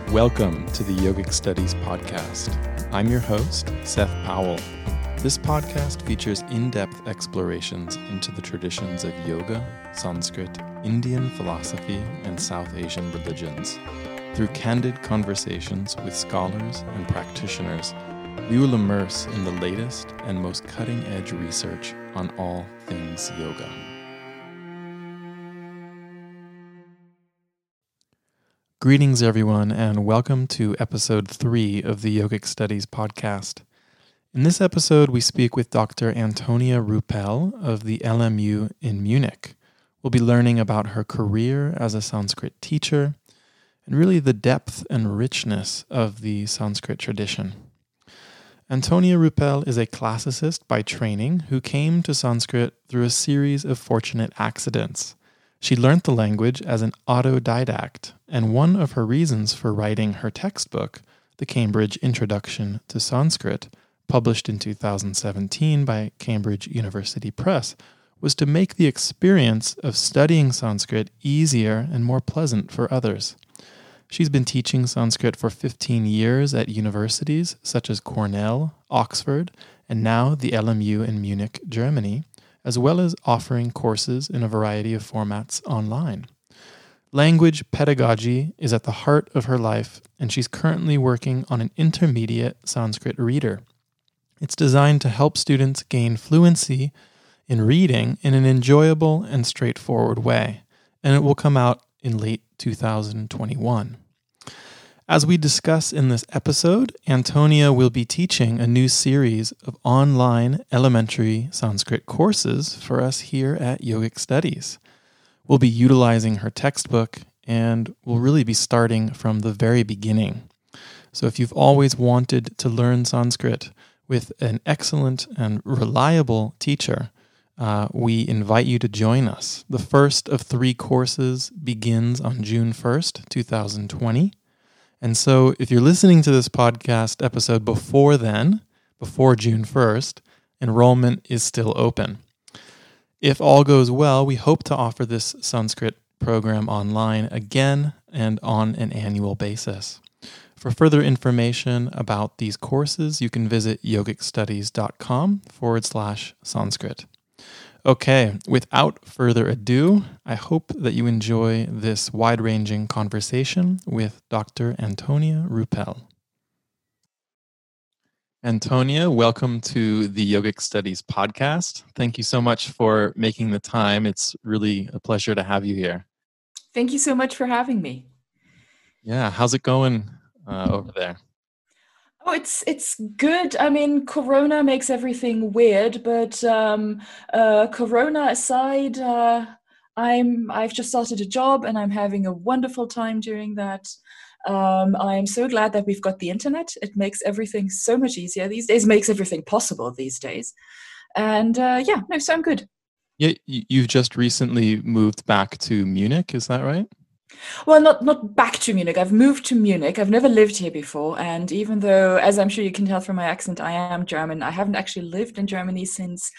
Welcome to the Yogic Studies podcast. I'm your host, Seth Powell. This podcast features in-depth explorations into the traditions of yoga, Sanskrit, Indian philosophy, and South Asian religions. Through candid conversations with scholars and practitioners, we will immerse in the latest and most cutting-edge research on all things yoga. Greetings, everyone, and welcome to episode 3 of the Yogic Studies podcast. In this episode, we speak with Dr. Antonia Ruppel of the LMU in Munich. We'll be learning about her career as a Sanskrit teacher and really the depth and richness of the Sanskrit tradition. Antonia Ruppel is a classicist by training who came to Sanskrit through a series of fortunate accidents. She learnt the language as an autodidact, and one of her reasons for writing her textbook, The Cambridge Introduction to Sanskrit, published in 2017 by Cambridge University Press, was to make the experience of studying Sanskrit easier and more pleasant for others. She's been teaching Sanskrit for 15 years at universities such as Cornell, Oxford, and now the LMU in Munich, Germany, as well as offering courses in a variety of formats online. Language pedagogy is at the heart of her life, and she's currently working on an intermediate Sanskrit reader. It's designed to help students gain fluency in reading in an enjoyable and straightforward way, and it will come out in late 2021. As we discuss in this episode, Antonia will be teaching a new series of online elementary Sanskrit courses for us here at Yogic Studies. We'll be utilizing her textbook, and we'll really be starting from the very beginning. So if you've always wanted to learn Sanskrit with an excellent and reliable teacher, we invite you to join us. The first of 3 courses begins on June 1st, 2020. And so if you're listening to this podcast episode before then, before June 1st, enrollment is still open. If all goes well, we hope to offer this Sanskrit program online again and on an annual basis. For further information about these courses, you can visit yogicstudies.com/Sanskrit. Okay, without further ado, I hope that you enjoy this wide-ranging conversation with Dr. Antonia Ruppel. Antonia, welcome to the Yogic Studies podcast. Thank you so much for making the time. It's really a pleasure to have you here. Thank you so much for having me. Yeah, how's it going over there? Oh, it's good. I mean, Corona makes everything weird, but Corona aside, I've just started a job and I'm having a wonderful time doing that. I'm so glad that we've got the internet. It makes everything so much easier these days. Makes everything possible these days. And so I'm good. Yeah, you've just recently moved back to Munich, is that right? Well, not back to Munich. I've moved to Munich. I've never lived here before. And even though, as I'm sure you can tell from my accent, I am German, I haven't actually lived in Germany since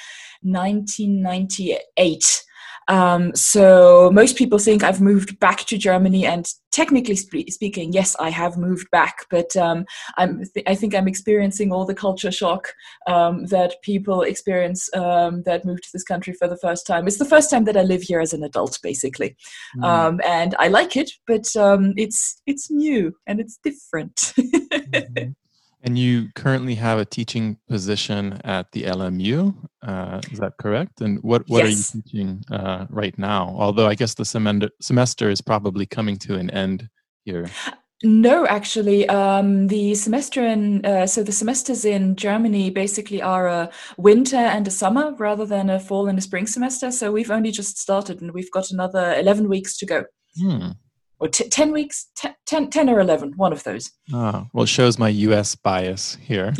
1998. So most people think I've moved back to Germany, and technically speaking, yes, I have moved back. But I think I'm experiencing all the culture shock that people experience that move to this country for the first time. It's the first time that I live here as an adult, basically, and I like it, but it's new and it's different. Mm-hmm. And you currently have a teaching position at the LMU, is that correct? And what Yes. are you teaching right now? Although I guess the semester is probably coming to an end here. No, actually, the semesters in Germany basically are a winter and a summer rather than a fall and a spring semester. So we've only just started and we've got another 11 weeks to go. Or 10 weeks, 10 or 11, one of those. Well, it shows my US bias here.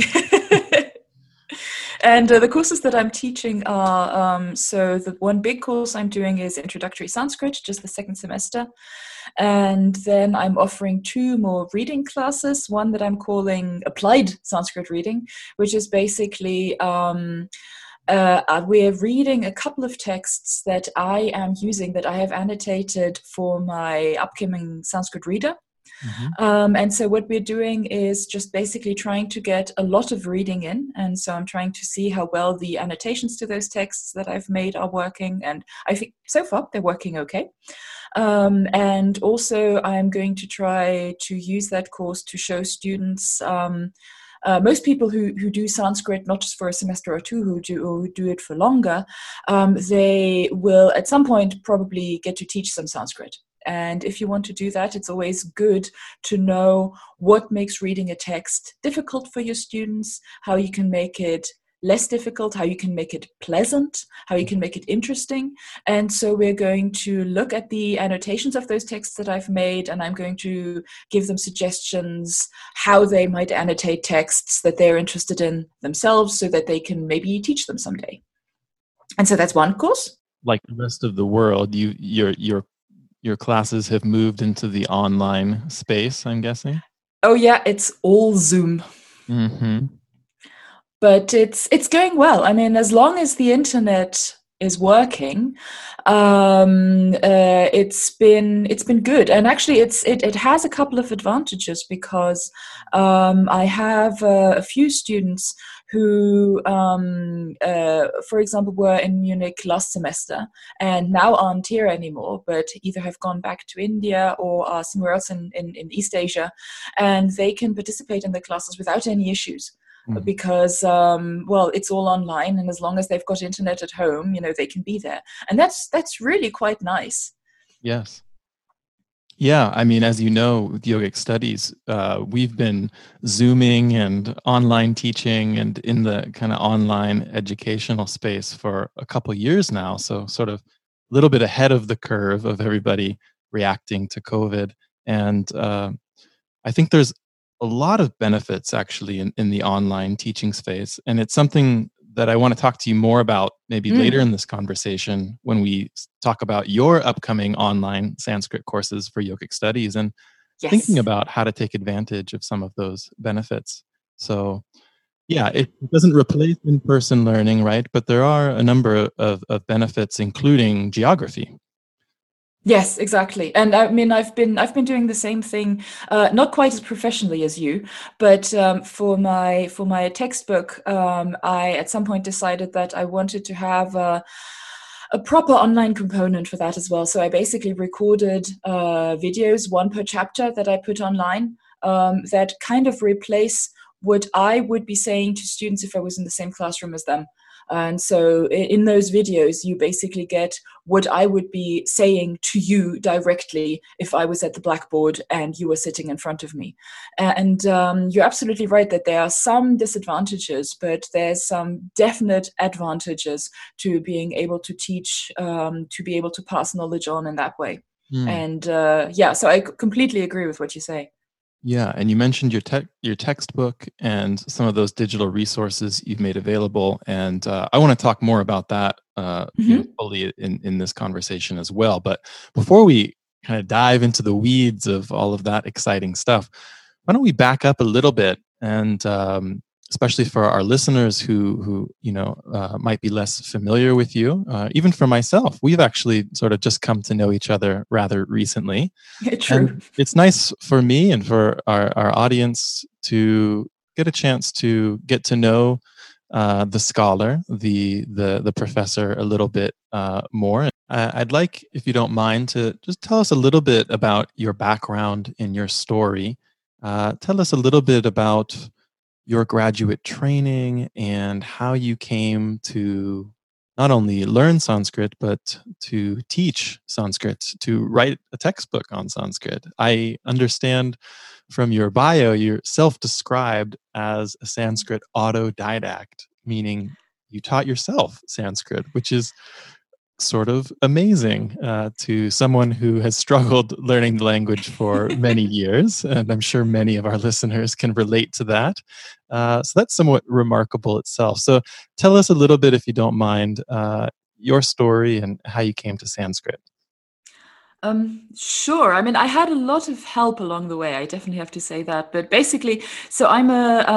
And the courses that I'm teaching are, so the one big course I'm doing is Introductory Sanskrit, just the second semester. And then I'm offering 2 more reading classes, one that I'm calling Applied Sanskrit Reading, which is basically we're reading a couple of texts that I am using, that I have annotated for my upcoming Sanskrit reader. Mm-hmm. And so what we're doing is just basically trying to get a lot of reading in. And so I'm trying to see how well the annotations to those texts that I've made are working. And I think so far they're working okay. And also I'm going to try to use that course to show students most people who do Sanskrit, not just for a semester or two, who do it for longer, they will at some point probably get to teach some Sanskrit. And if you want to do that, it's always good to know what makes reading a text difficult for your students, how you can make it less difficult, how you can make it pleasant, how you can make it interesting. And so we're going to look at the annotations of those texts that I've made, and I'm going to give them suggestions how they might annotate texts that they're interested in themselves so that they can maybe teach them someday. And so that's one course. Like the rest of the world, your classes have moved into the online space, I'm guessing? Oh yeah, it's all Zoom. Mm-hmm. But it's going well. I mean, as long as the internet is working, it's been good. And actually, it has a couple of advantages because I have a few students who, for example, were in Munich last semester and now aren't here anymore, but either have gone back to India or are somewhere else in East Asia, and they can participate in the classes without any issues. Because well, it's all online, and as long as they've got internet at home, they can be there, and that's really quite nice. Yes. Yeah, I mean, as you know, with Yogic Studies, we've been Zooming and online teaching and in the kind of online educational space for a couple years now. So sort of a little bit ahead of the curve of everybody reacting to COVID. And I think there's a lot of benefits actually in the online teaching space. And it's something that I want to talk to you more about maybe later in this conversation when we talk about your upcoming online Sanskrit courses for Yogic Studies and thinking about how to take advantage of some of those benefits. So yeah, it doesn't replace in-person learning, right? But there are a number of benefits, including geography. Yes, exactly. And I mean, I've been doing the same thing, not quite as professionally as you, but for my textbook, I at some point decided that I wanted to have a proper online component for that as well. So I basically recorded videos, one per chapter, that I put online, that kind of replace what I would be saying to students if I was in the same classroom as them. And so in those videos, you basically get what I would be saying to you directly if I was at the blackboard and you were sitting in front of me. And you're absolutely right that there are some disadvantages, but there's some definite advantages to being able to teach, to be able to pass knowledge on in that way. And yeah, so I completely agree with what you say. Yeah, and you mentioned your textbook and some of those digital resources you've made available, and I want to talk more about that fully in this conversation as well. But before we kind of dive into the weeds of all of that exciting stuff, why don't we back up a little bit and especially for our listeners who might be less familiar with you, even for myself, we've actually sort of just come to know each other rather recently. True. And it's nice for me and for our audience to get a chance to get to know the scholar, the professor, a little bit more. I'd like, if you don't mind, to just tell us a little bit about your background and your story. Tell us a little bit about your graduate training and how you came to not only learn Sanskrit, but to teach Sanskrit, to write a textbook on Sanskrit. I understand from your bio, you're self-described as a Sanskrit autodidact, meaning you taught yourself Sanskrit, which is sort of amazing to someone who has struggled learning the language for many years. And I'm sure many of our listeners can relate to that. So that's somewhat remarkable itself. So tell us a little bit, if you don't mind, your story and how you came to Sanskrit. Sure. I mean, I had a lot of help along the way. I definitely have to say that. But basically, so I'm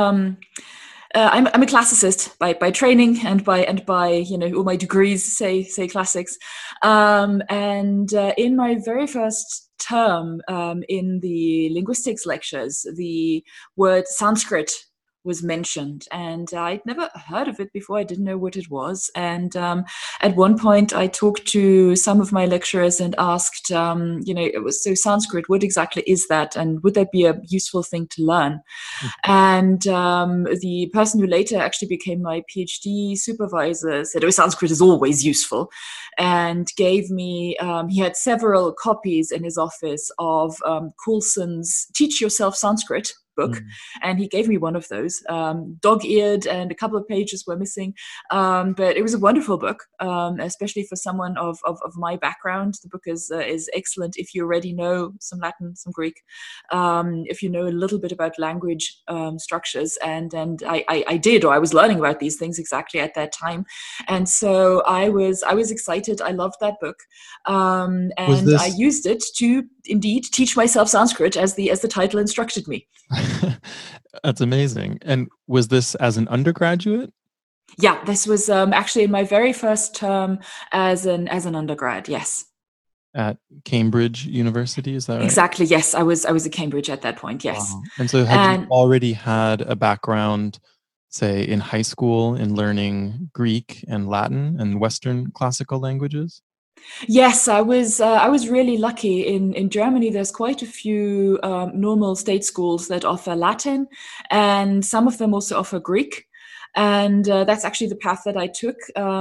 a classicist by training and by all my degrees say classics. And in my very first term in the linguistics lectures, the word Sanskrit was mentioned, and I'd never heard of it before. I didn't know what it was. And at one point I talked to some of my lecturers and asked, it was, so Sanskrit, what exactly is that? And would that be a useful thing to learn? And the person who later actually became my PhD supervisor said, oh, Sanskrit is always useful, and gave me, he had several copies in his office of Coulson's Teach Yourself Sanskrit book, and he gave me one of those, dog-eared, and a couple of pages were missing, but it was a wonderful book, especially for someone of my background. The book is excellent if you already know some Latin, some Greek, if you know a little bit about language structures, and I did, or I was learning about these things exactly at that time, and so I was excited. I loved that book, and I used it to indeed teach myself Sanskrit as the title instructed me. That's amazing. And was this as an undergraduate? Yeah, this was actually in my very first term as an undergrad. Yes. At Cambridge University, is that right? Exactly. Yes, I was at Cambridge at that point. Yes. Wow. And so, had you already had a background, say, in high school in learning Greek and Latin and Western classical languages? Yes, I was really lucky. In Germany, there's quite a few normal state schools that offer Latin, and some of them also offer Greek. And that's actually the path that I took.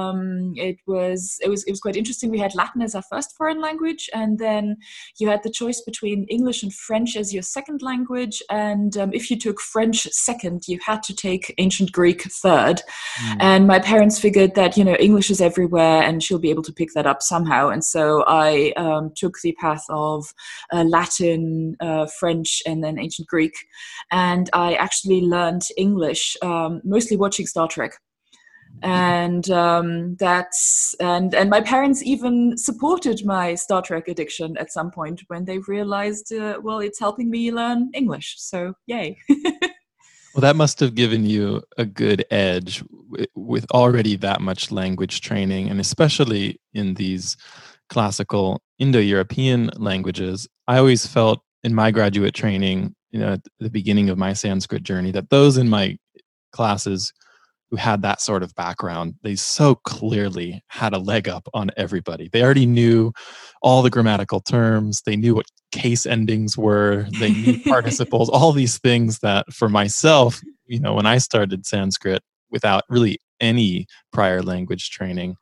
It was quite interesting. We had Latin as our first foreign language, and then you had the choice between English and French as your second language. And if you took French second, you had to take Ancient Greek third. And my parents figured that English is everywhere, and she'll be able to pick that up somehow. And so I took the path of Latin, French, and then Ancient Greek. And I actually learned English mostly watching Star Trek, and and my parents even supported my Star Trek addiction at some point when they realized, well, it's helping me learn English, so yay. Well, that must have given you a good edge with already that much language training, and especially in these classical Indo-European languages. I always felt in my graduate training, at the beginning of my Sanskrit journey, that those in my classes who had that sort of background, they so clearly had a leg up on everybody. They already knew all the grammatical terms. They knew what case endings were. They knew participles, all these things that for myself, when I started Sanskrit without really any prior language training,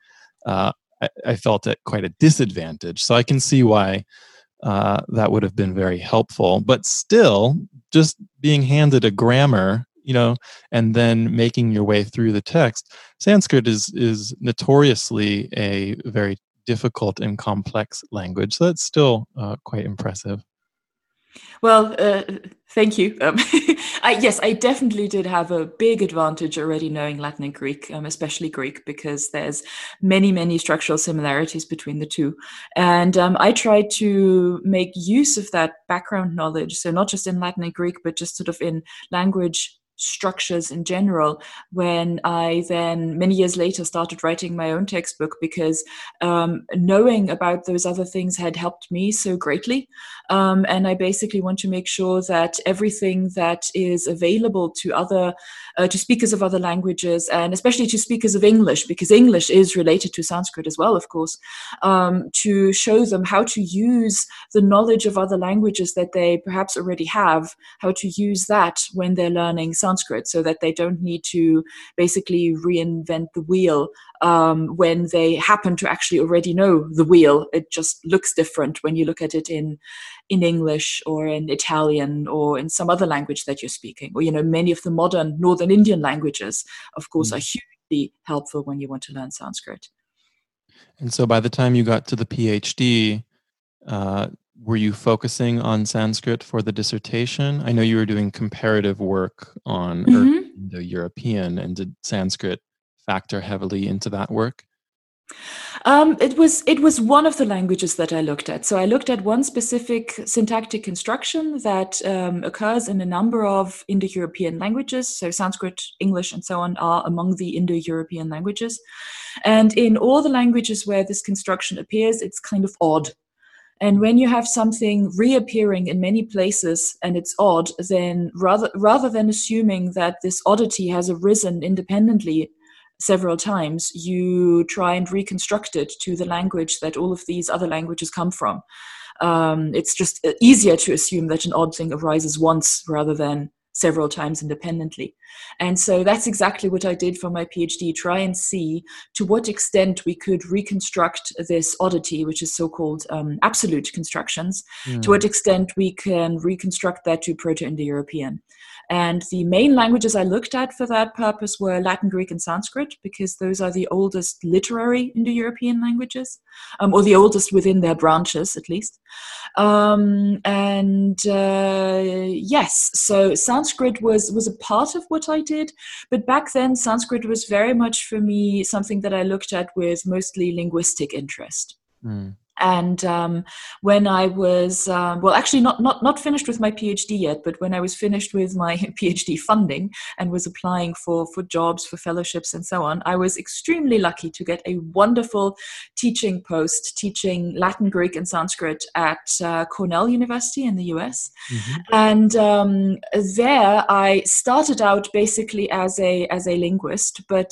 I felt at quite a disadvantage. So I can see why that would have been very helpful. But still, just being handed a grammar, and then making your way through the text. Sanskrit is notoriously a very difficult and complex language. So that's still quite impressive. Well, thank you. Yes, I definitely did have a big advantage already knowing Latin and Greek, especially Greek, because there's many, many structural similarities between the two. And I tried to make use of that background knowledge, so not just in Latin and Greek, but just sort of in language structures in general, when I then many years later started writing my own textbook, because knowing about those other things had helped me so greatly. And I basically want to make sure that everything that is available to to speakers of other languages, and especially to speakers of English, because English is related to Sanskrit as well, of course, to show them how to use the knowledge of other languages that they perhaps already have, how to use that when they're learning Sanskrit, so that they don't need to basically reinvent the wheel when they happen to actually already know the wheel. It just looks different when you look at it in English or in Italian or in some other language that you're speaking. Or, many of the modern Northern Indian languages, of course, are hugely helpful when you want to learn Sanskrit. And so by the time you got to the PhD, were you focusing on Sanskrit for the dissertation? I know you were doing comparative work on Indo-European, and did Sanskrit factor heavily into that work? It was one of the languages that I looked at. So I looked at one specific syntactic construction that occurs in a number of Indo-European languages. So Sanskrit, English, and so on are among the Indo-European languages. And in all the languages where this construction appears, it's kind of odd. And when you have something reappearing in many places and it's odd, then rather than assuming that this oddity has arisen independently several times, you try and reconstruct it to the language that all of these other languages come from. It's just easier to assume that an odd thing arises once rather than several times independently. And so that's exactly what I did for my PhD, try and see to what extent we could reconstruct this oddity, which is so-called absolute constructions, to what extent we can reconstruct that to Proto-Indo-European. And the main languages I looked at for that purpose were Latin, Greek, and Sanskrit, because those are the oldest literary Indo-European languages, or the oldest within their branches, at least. Yes, so Sanskrit was a part of what I did, but back then Sanskrit was very much for me something that I looked at with mostly linguistic interest. And when I was, actually not finished with my PhD yet, but when I was finished with my PhD funding and was applying for jobs, for fellowships and so on, I was extremely lucky to get a wonderful teaching post teaching Latin, Greek and Sanskrit at Cornell University in the US. And there I started out basically as a linguist, but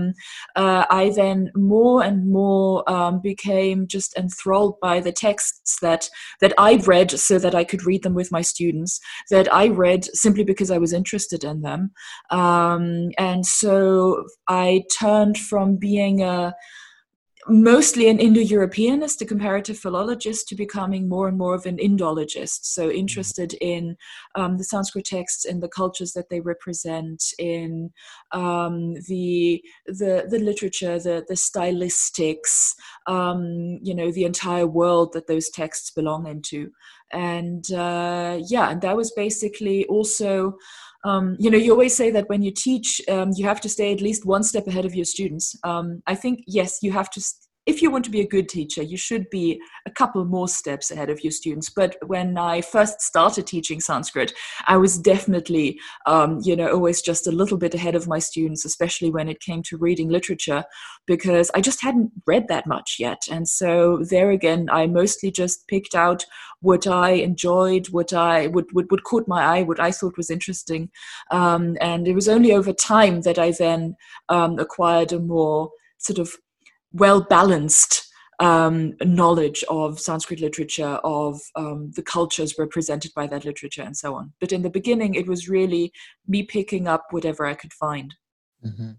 I then more and more became just enthralled by the texts that I read so that I could read them with my students, that I read simply because I was interested in them. And so I turned from being mostly an Indo-Europeanist, a comparative philologist, to becoming more and more of an Indologist, so interested in the Sanskrit texts, in the cultures that they represent, in the literature, the stylistics, the entire world that those texts belong into. And and that was basically also you always say that when you teach, you have to stay at least one step ahead of your students. I think, yes, you have to, if you want to be a good teacher, you should be a couple more steps ahead of your students. But when I first started teaching Sanskrit, I was definitely, always just a little bit ahead of my students, especially when it came to reading literature, because I just hadn't read that much yet. And so there again, I mostly just picked out what I enjoyed, what caught my eye, what I thought was interesting. And it was only over time that I then acquired a more sort of well-balanced knowledge of Sanskrit literature, of the cultures represented by that literature and so on. But in the beginning, it was really me picking up whatever I could find. And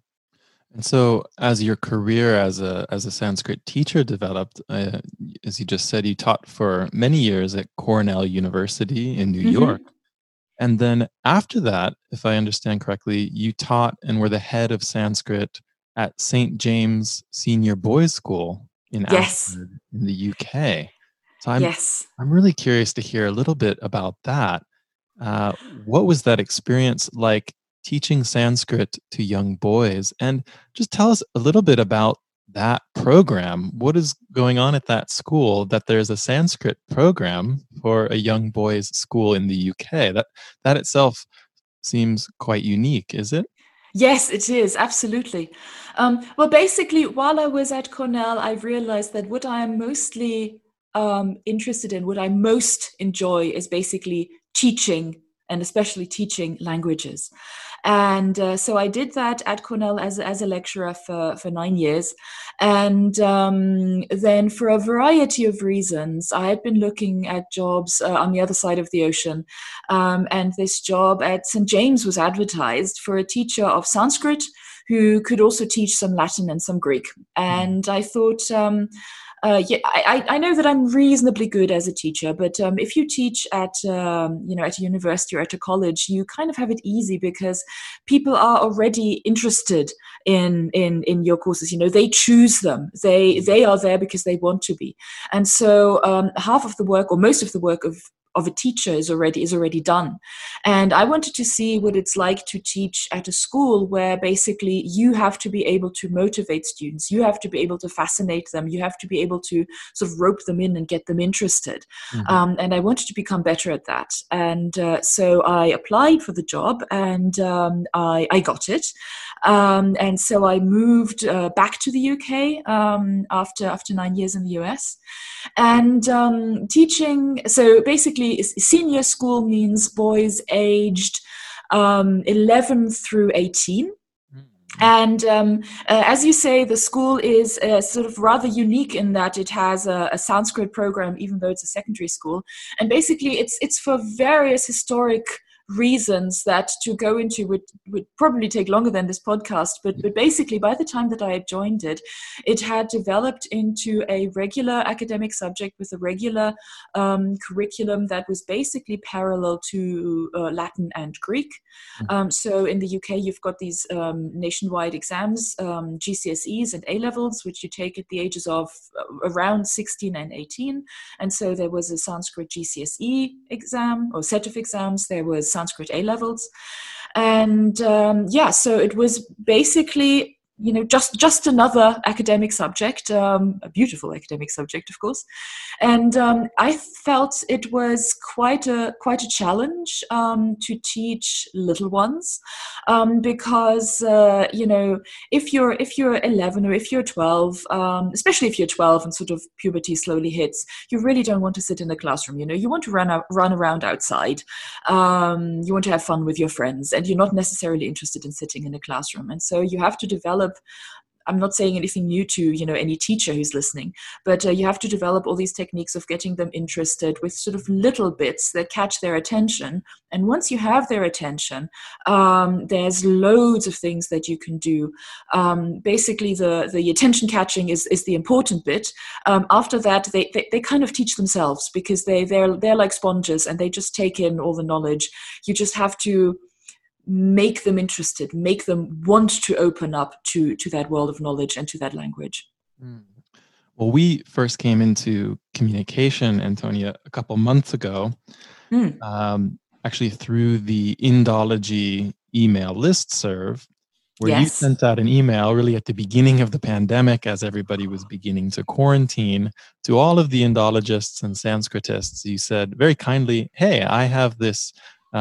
so as your career as a Sanskrit teacher developed, as you just said, you taught for many years at Cornell University in New York. And then after that, if I understand correctly, you taught and were the head of Sanskrit at St. James Senior Boys School in Ashford in the UK. So I'm really curious to hear a little bit about that. What was that experience like teaching Sanskrit to young boys? And just tell us a little bit about that program. What is going on at that school that there's a Sanskrit program for a young boys' school in the UK? That itself seems quite unique, is it? Yes, it is. Absolutely. Well, basically, while I was at Cornell, I realized that what I am mostly interested in, what I most enjoy, is basically teaching, and especially teaching languages. And so I did that at Cornell as a lecturer for 9 years. And then for a variety of reasons, I had been looking at jobs on the other side of the ocean. And this job at St. James was advertised for a teacher of Sanskrit who could also teach some Latin and some Greek. And I thought, I know that I'm reasonably good as a teacher, but if you teach at at a university or at a college, you kind of have it easy because people are already interested in your courses. They choose them. They are there because they want to be. And so half of the work, or most of the work of of a teacher is already done. And I wanted to see what it's like to teach at a school where basically you have to be able to motivate students, you have to be able to fascinate them, you have to be able to sort of rope them in and get them interested. Mm-hmm. And I wanted to become better at that. And so I applied for the job, and I got it. And so I moved back to the UK after 9 years in the US. And teaching, so basically senior school means boys aged 11 through 18. And as you say, the school is sort of rather unique in that it has a Sanskrit program, even though it's a secondary school. And basically, it's for various historic reasons that to go into would probably take longer than this podcast. But basically, by the time that I had joined it, it had developed into a regular academic subject with a regular curriculum that was basically parallel to Latin and Greek. So in the UK, you've got these nationwide exams, GCSEs and A-levels, which you take at the ages of around 16 and 18. And so there was a Sanskrit GCSE exam or set of exams. There was Sanskrit A-levels. And so it was basically, just another academic subject, a beautiful academic subject, of course. And I felt it was quite a challenge to teach little ones, because if you're 11 or if you're 12, especially if you're 12 and sort of puberty slowly hits, you really don't want to sit in a classroom. You want to run around outside. You want to have fun with your friends, and you're not necessarily interested in sitting in a classroom. And so you have to develop. I'm not saying anything new to any teacher who's listening, but you have to develop all these techniques of getting them interested with sort of little bits that catch their attention. And once you have their attention, there's loads of things that you can do. Basically, the attention catching is the important bit. After that, they kind of teach themselves, because they're like sponges and they just take in all the knowledge. You just have to make them interested, make them want to open up to that world of knowledge and to that language. Well, we first came into communication, Antonia, a couple months ago, actually through the Indology email listserv, where you sent out an email really at the beginning of the pandemic, as everybody was beginning to quarantine, to all of the Indologists and Sanskritists. You said very kindly, hey, I have this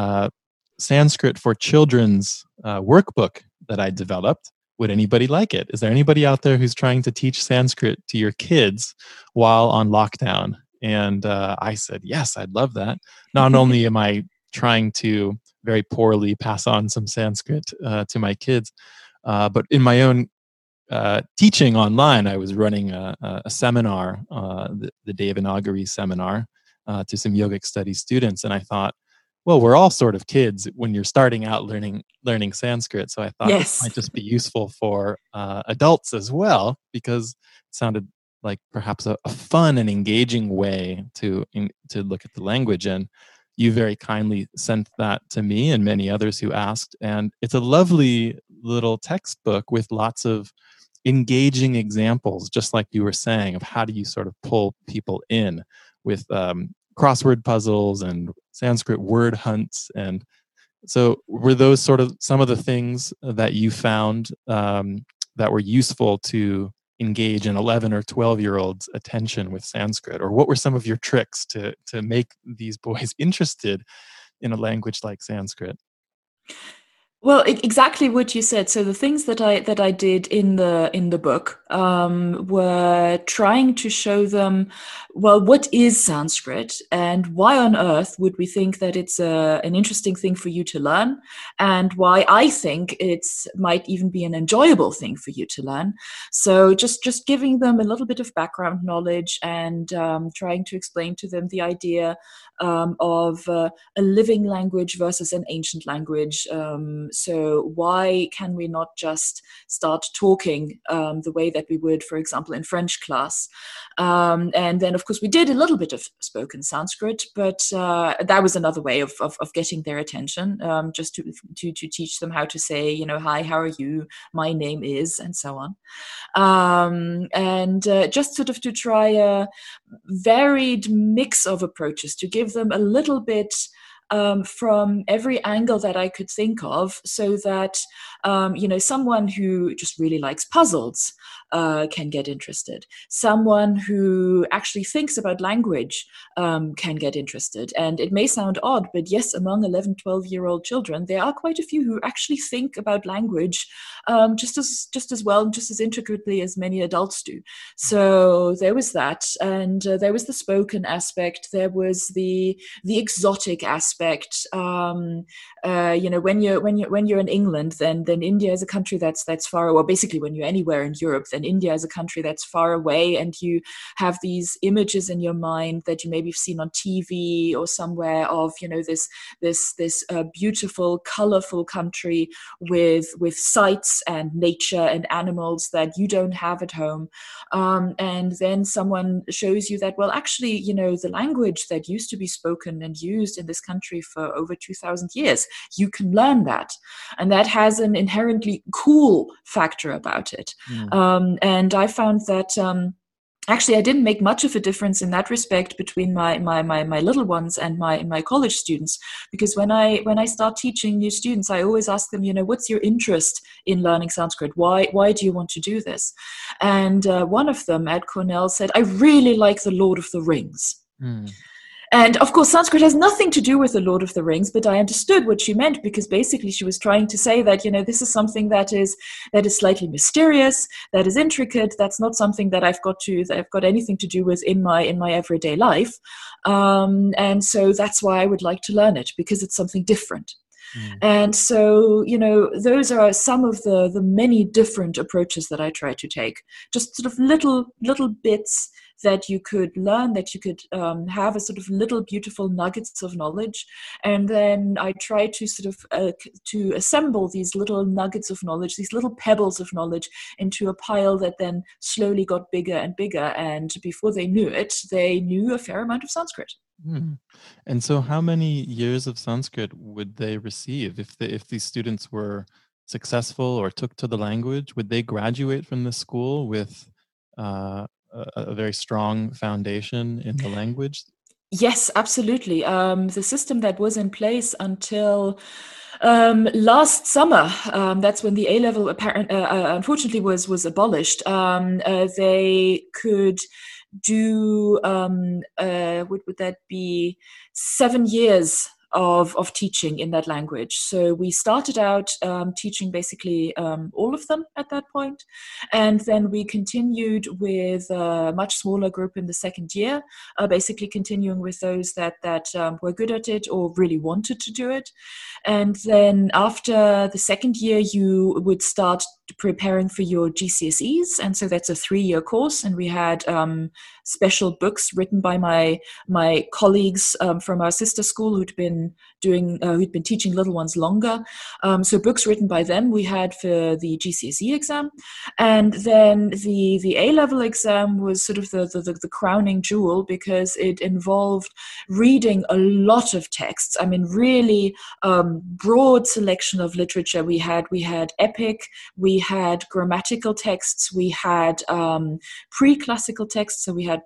Sanskrit for children's workbook that I developed. Would anybody like it? Is there anybody out there who's trying to teach Sanskrit to your kids while on lockdown? And I said, yes, I'd love that. Not only am I trying to very poorly pass on some Sanskrit to my kids, but in my own teaching online, I was running a seminar, the Devanagari seminar, to some yogic studies students. And I thought, well, we're all sort of kids when you're starting out learning Sanskrit. So I thought this might just be useful for adults as well, because it sounded like perhaps a fun and engaging way to look at the language. And you very kindly sent that to me and many others who asked. And it's a lovely little textbook with lots of engaging examples, just like you were saying, of how do you sort of pull people in with crossword puzzles and Sanskrit word hunts. And so were those sort of some of the things that you found that were useful to engage an 11 or 12-year-old's attention with Sanskrit? Or what were some of your tricks to make these boys interested in a language like Sanskrit? Well, exactly what you said. So the things that I did in the book were trying to show them, well, what is Sanskrit, and why on earth would we think that it's an interesting thing for you to learn, and why I think it might even be an enjoyable thing for you to learn. So just giving them a little bit of background knowledge and trying to explain to them the idea of a living language versus an ancient language. So why can we not just start talking the way that we would, for example, in French class? And then, of course, we did a little bit of spoken Sanskrit, but that was another way of getting their attention, just to teach them how to say, hi, how are you? My name is, and so on. And just sort of to try a varied mix of approaches to give them a little bit from every angle that I could think of, so that someone who just really likes puzzles can get interested. Someone who actually thinks about language can get interested. And it may sound odd, but yes, among 11, 12-year-old children, there are quite a few who actually think about language just as well, just as intricately as many adults do. So there was that, and there was the spoken aspect. There was the exotic aspect. When you're in England, then India is a country that's far away. Well, basically, when you're anywhere in Europe, then India is a country that's far away, and you have these images in your mind that you maybe have seen on TV or somewhere of this beautiful, colorful country with sights and nature and animals that you don't have at home. And then someone shows you that, well, actually, the language that used to be spoken and used in this country for over 2,000 years, you can learn that. And that has an inherently cool factor about it. And I found that actually, I didn't make much of a difference in that respect between my little ones and my college students, because when I start teaching new students, I always ask them, what's your interest in learning Sanskrit? Why do you want to do this? And one of them at Cornell said, I really like the Lord of the Rings. And of course, Sanskrit has nothing to do with the Lord of the Rings, but I understood what she meant, because basically she was trying to say that, this is something that is slightly mysterious, that is intricate, that's not something that I've got anything to do with in my everyday life. And so that's why I would like to learn it, because it's something different. And so, those are some of the many different approaches that I try to take. Just sort of little bits that you could learn, that you could have as sort of little beautiful nuggets of knowledge. And then I try to sort of to assemble these little nuggets of knowledge, these little pebbles of knowledge, into a pile that then slowly got bigger and bigger. And before they knew it, they knew a fair amount of Sanskrit. And so how many years of Sanskrit would they receive if these students were successful or took to the language? Would they graduate from the school with a very strong foundation in the language? Yes, absolutely. The system that was in place until last summer, that's when the A-level unfortunately was abolished. They could do what would that be, 7 years of teaching in that language. So we started out teaching basically all of them at that point. And then we continued with a much smaller group in the second year, basically continuing with those that were good at it or really wanted to do it. And then after the second year, you would start preparing for your GCSEs. And so that's a 3-year course. And we had special books written by my colleagues from our sister school who'd been teaching little ones longer. So books written by them we had for the GCSE exam. And then the A-level exam was sort of the crowning jewel, because it involved reading a lot of texts. I mean, really broad selection of literature. We had epic, we had grammatical texts, we had pre-classical texts. So we had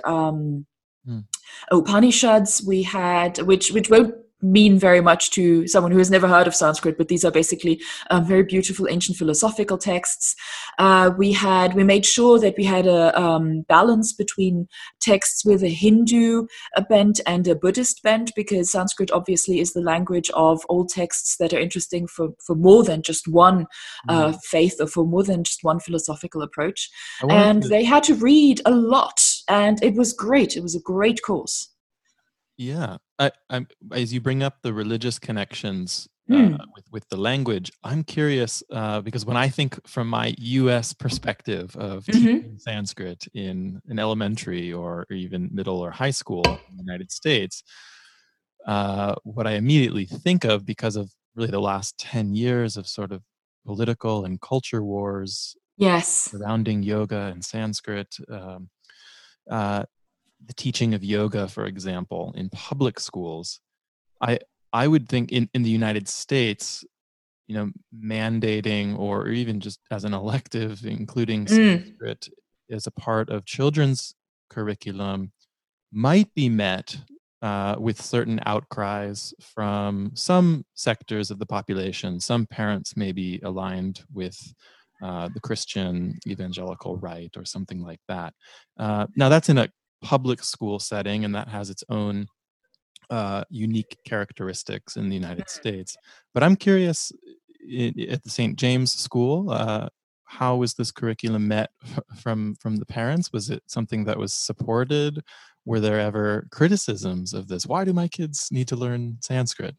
Upanishads, we had which won't mean very much to someone who has never heard of Sanskrit, but these are basically very beautiful ancient philosophical texts. We made sure that we had a balance between texts with a Hindu bent and a Buddhist bent, because Sanskrit obviously is the language of all texts that are interesting for more than just one faith, or for more than just one philosophical approach. And they had to read a lot, and it was great. It was a great course. Yeah, I'm as you bring up the religious connections with the language, I'm curious because when I think from my U.S. perspective of teaching Sanskrit in an elementary or even middle or high school in the United States, what I immediately think of, because of really the last 10 years of sort of political and culture wars Yes. surrounding yoga and Sanskrit. Uh, the teaching of yoga, for example, in public schools, I I would think in the United States, mandating or even just as an elective, including Mm. Sanskrit as a part of children's curriculum might be met with certain outcries from some sectors of the population. Some parents may be aligned with the Christian evangelical right or something like that. Now, that's in a public school setting, and that has its own unique characteristics in the United States. But I'm curious, at the St. James School, how was this curriculum met from the parents? Was it something that was supported? Were there ever criticisms of this? Why do my kids need to learn Sanskrit?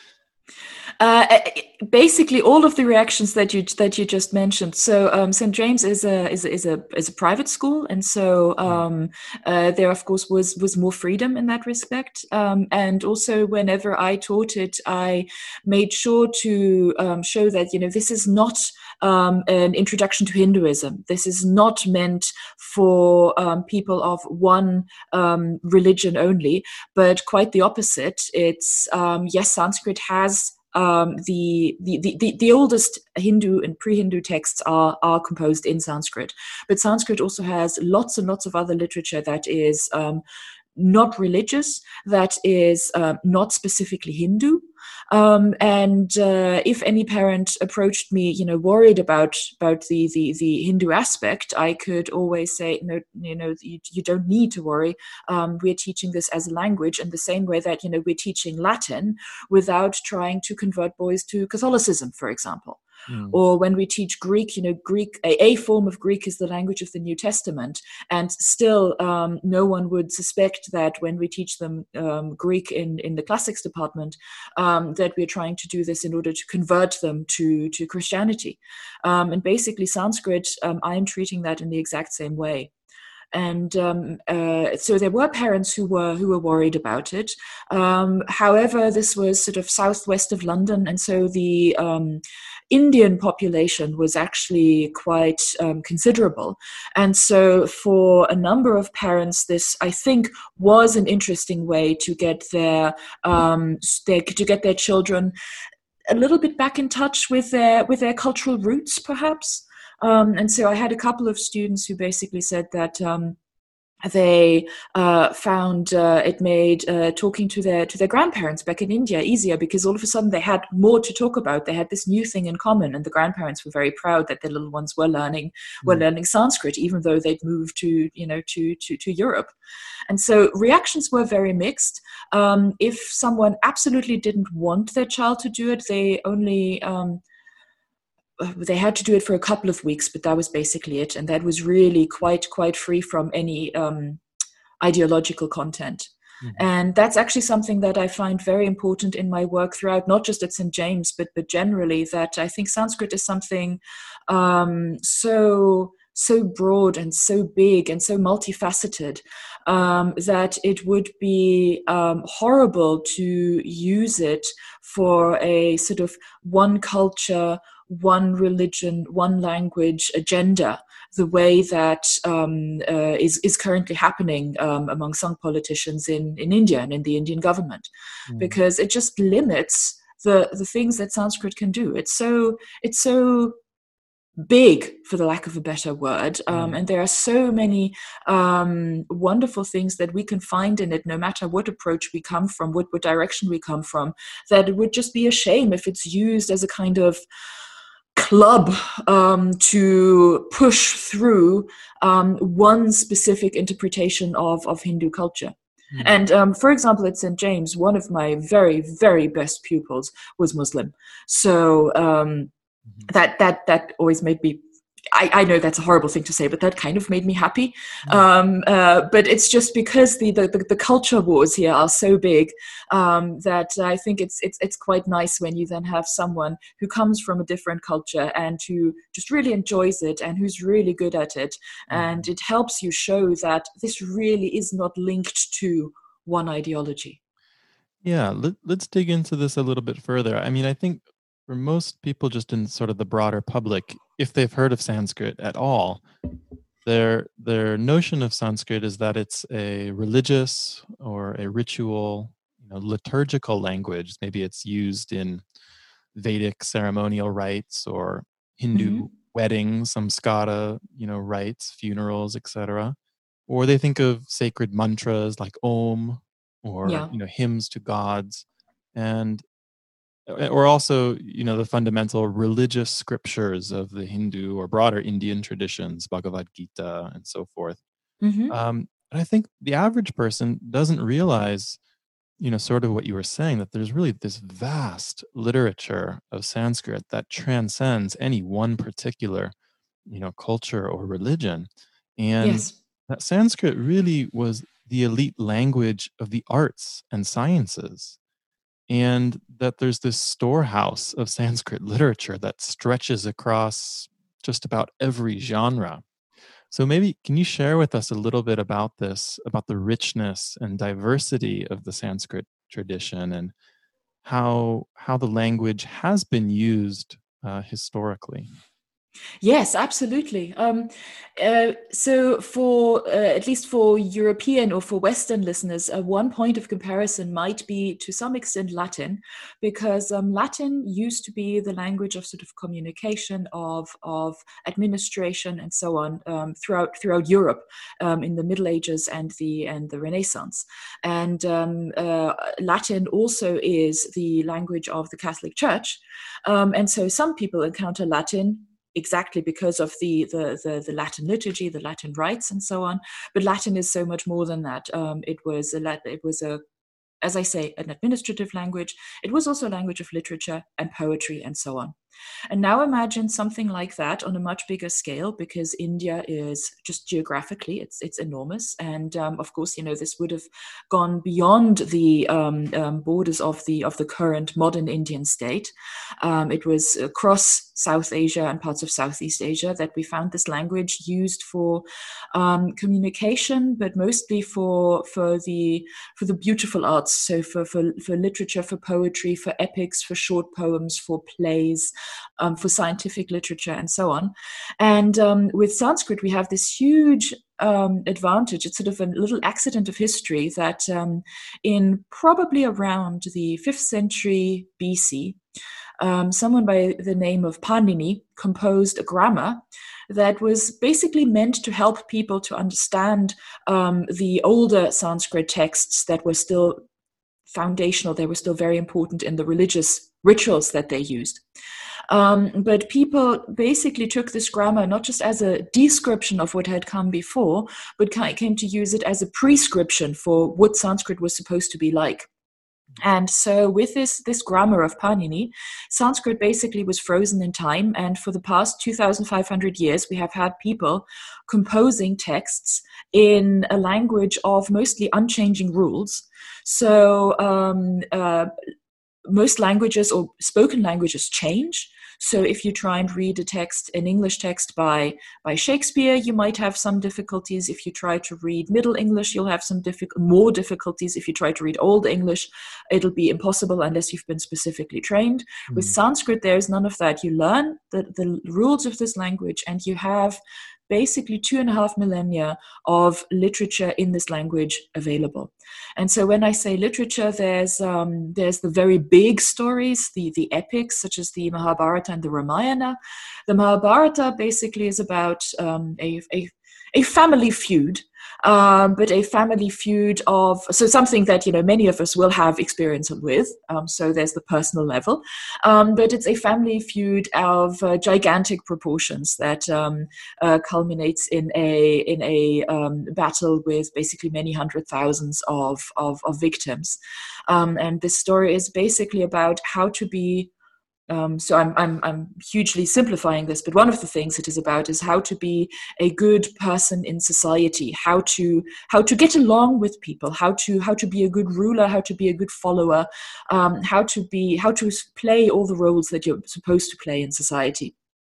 Basically, all of the reactions that you just mentioned. So St. James is a private school, and so there, of course, was more freedom in that respect. And also, whenever I taught it, I made sure to show that this is not an introduction to Hinduism. This is not meant for people of one religion only, but quite the opposite. It's yes, Sanskrit has the oldest Hindu and pre-Hindu texts are composed in Sanskrit, but Sanskrit also has lots and lots of other literature that is not religious, that is not specifically Hindu. And if any parent approached me, worried about the Hindu aspect, I could always say, no, you don't need to worry. We're teaching this as a language in the same way that we're teaching Latin without trying to convert boys to Catholicism, for example. Mm. Or when we teach Greek, Greek, a form of Greek is the language of the New Testament. And still, no one would suspect that when we teach them Greek in the classics department, that we're trying to do this in order to convert them to Christianity. And basically, Sanskrit, I'm treating that in the exact same way. And so there were parents who were worried about it. However, this was sort of southwest of London, and so the Indian population was actually quite considerable. And so for a number of parents, this, I think, was an interesting way to get their children a little bit back in touch with their cultural roots, perhaps. And so I had a couple of students who basically said that they found it made talking to their grandparents back in India easier, because all of a sudden they had more to talk about. They had this new thing in common, and the grandparents were very proud that their little ones were learning Sanskrit, even though they'd moved to Europe. And so reactions were very mixed. If someone absolutely didn't want their child to do it, they had to do it for a couple of weeks, but that was basically it. And that was really quite free from any ideological content. Mm-hmm. And that's actually something that I find very important in my work throughout, not just at St. James, but generally, that I think Sanskrit is something so broad and so big and so multifaceted that it would be horrible to use it for a sort of one culture, one religion, one language agenda, the way that is currently happening among some politicians in India and in the Indian government, because it just limits the things that Sanskrit can do. It's so big, for the lack of a better word, and there are so many wonderful things that we can find in it, no matter what approach we come from, what direction we come from, that it would just be a shame if it's used as a kind of club to push through one specific interpretation of Hindu culture. And for example, at St. James, one of my very, very best pupils was Muslim. So that always made me, I know that's a horrible thing to say, but that kind of made me happy. But it's just because the culture wars here are so big that I think it's quite nice when you then have someone who comes from a different culture and who just really enjoys it and who's really good at it. And it helps you show that this really is not linked to one ideology. Yeah, let's dig into this a little bit further. I mean, I think for most people, just in sort of the broader public, if they've heard of Sanskrit at all, their notion of Sanskrit is that it's a religious or a ritual, liturgical language. Maybe it's used in Vedic ceremonial rites or Hindu Hmm. weddings, samskara, rites, funerals, etc. Or they think of sacred mantras like Om or Yeah. hymns to gods, and or also the fundamental religious scriptures of the Hindu or broader Indian traditions, Bhagavad Gita, and so forth. Hmm. And I think the average person doesn't realize, sort of what you were saying, that there's really this vast literature of Sanskrit that transcends any one particular, culture or religion. And Yes. that Sanskrit really was the elite language of the arts and sciences. And that there's this storehouse of Sanskrit literature that stretches across just about every genre. So maybe can you share with us a little bit about this, about the richness and diversity of the Sanskrit tradition and how the language has been used historically? Yes, absolutely. So, for at least for European or for Western listeners, one point of comparison might be to some extent Latin, because Latin used to be the language of sort of communication, of administration, and so on throughout Europe in the Middle Ages and the Renaissance. And Latin also is the language of the Catholic Church, and so some people encounter Latin exactly because of the Latin liturgy, the Latin rites, and so on. But Latin is so much more than that. It was as I say, an administrative language. It was also a language of literature and poetry and so on. And now imagine something like that on a much bigger scale, because India is just geographically, it's enormous, and of course, this would have gone beyond the borders of the current modern Indian state. It was across South Asia and parts of Southeast Asia that we found this language used for communication, but mostly for the beautiful arts. So for literature, for poetry, for epics, for short poems, for plays, for scientific literature, and so on. And with Sanskrit, we have this huge advantage. It's sort of a little accident of history that in probably around the 5th century BC, someone by the name of Panini composed a grammar that was basically meant to help people to understand the older Sanskrit texts that were still foundational. They were still very important in the religious rituals that they used. But people basically took this grammar not just as a description of what had come before, but came to use it as a prescription for what Sanskrit was supposed to be like. And so with this grammar of Panini, Sanskrit basically was frozen in time. And for the past 2,500 years, we have had people composing texts in a language of mostly unchanging rules. So most languages or spoken languages change. So if you try and read an English text by Shakespeare, you might have some difficulties. If you try to read Middle English, you'll have some more difficulties. If you try to read Old English, it'll be impossible unless you've been specifically trained. With Mm. Sanskrit, there's none of that. You learn the rules of this language, and you have basically 2.5 millennia of literature in this language available. And so when I say literature, there's the very big stories, the epics, such as the Mahabharata and the Ramayana. The Mahabharata basically is about a family feud, but a family feud of something that many of us will have experience with. So there's the personal level, but it's a family feud of gigantic proportions that culminates in a battle with basically many hundred thousands of victims. And this story is basically about how to be so I'm hugely simplifying this, but one of the things it is about is how to be a good person in society, how to get along with people, how to be a good ruler, how to be a good follower, how to play all the roles that you're supposed to play in society.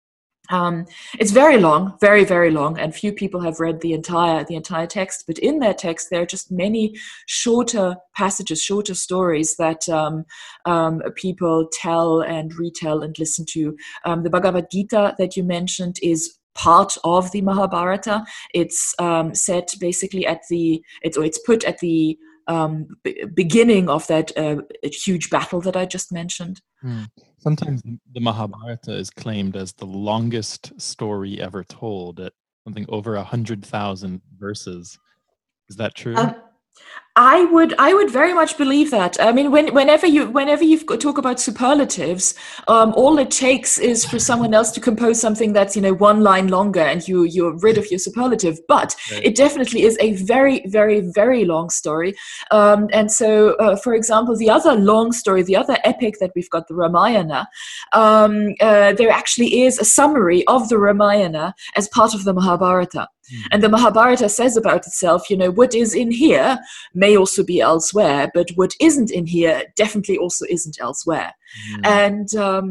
It's very long, very, very long, and few people have read the entire text. But in that text, there are just many shorter passages, shorter stories that people tell and retell and listen to. The Bhagavad Gita that you mentioned is part of the Mahabharata. It's set basically it's put at the beginning of that huge battle that I just mentioned. Sometimes the Mahabharata is claimed as the longest story ever told at something over 100,000 verses. Is that true? I would very much believe that. I mean, whenever you talk about superlatives, all it takes is for someone else to compose something that's one line longer, and you're rid of your superlative. But Right. It definitely is a very, very, very long story. And so, for example, the other long story, the other epic that we've got, the Ramayana, there actually is a summary of the Ramayana as part of the Mahabharata. And the Mahabharata says about itself, what is in here may also be elsewhere, but what isn't in here definitely also isn't elsewhere. And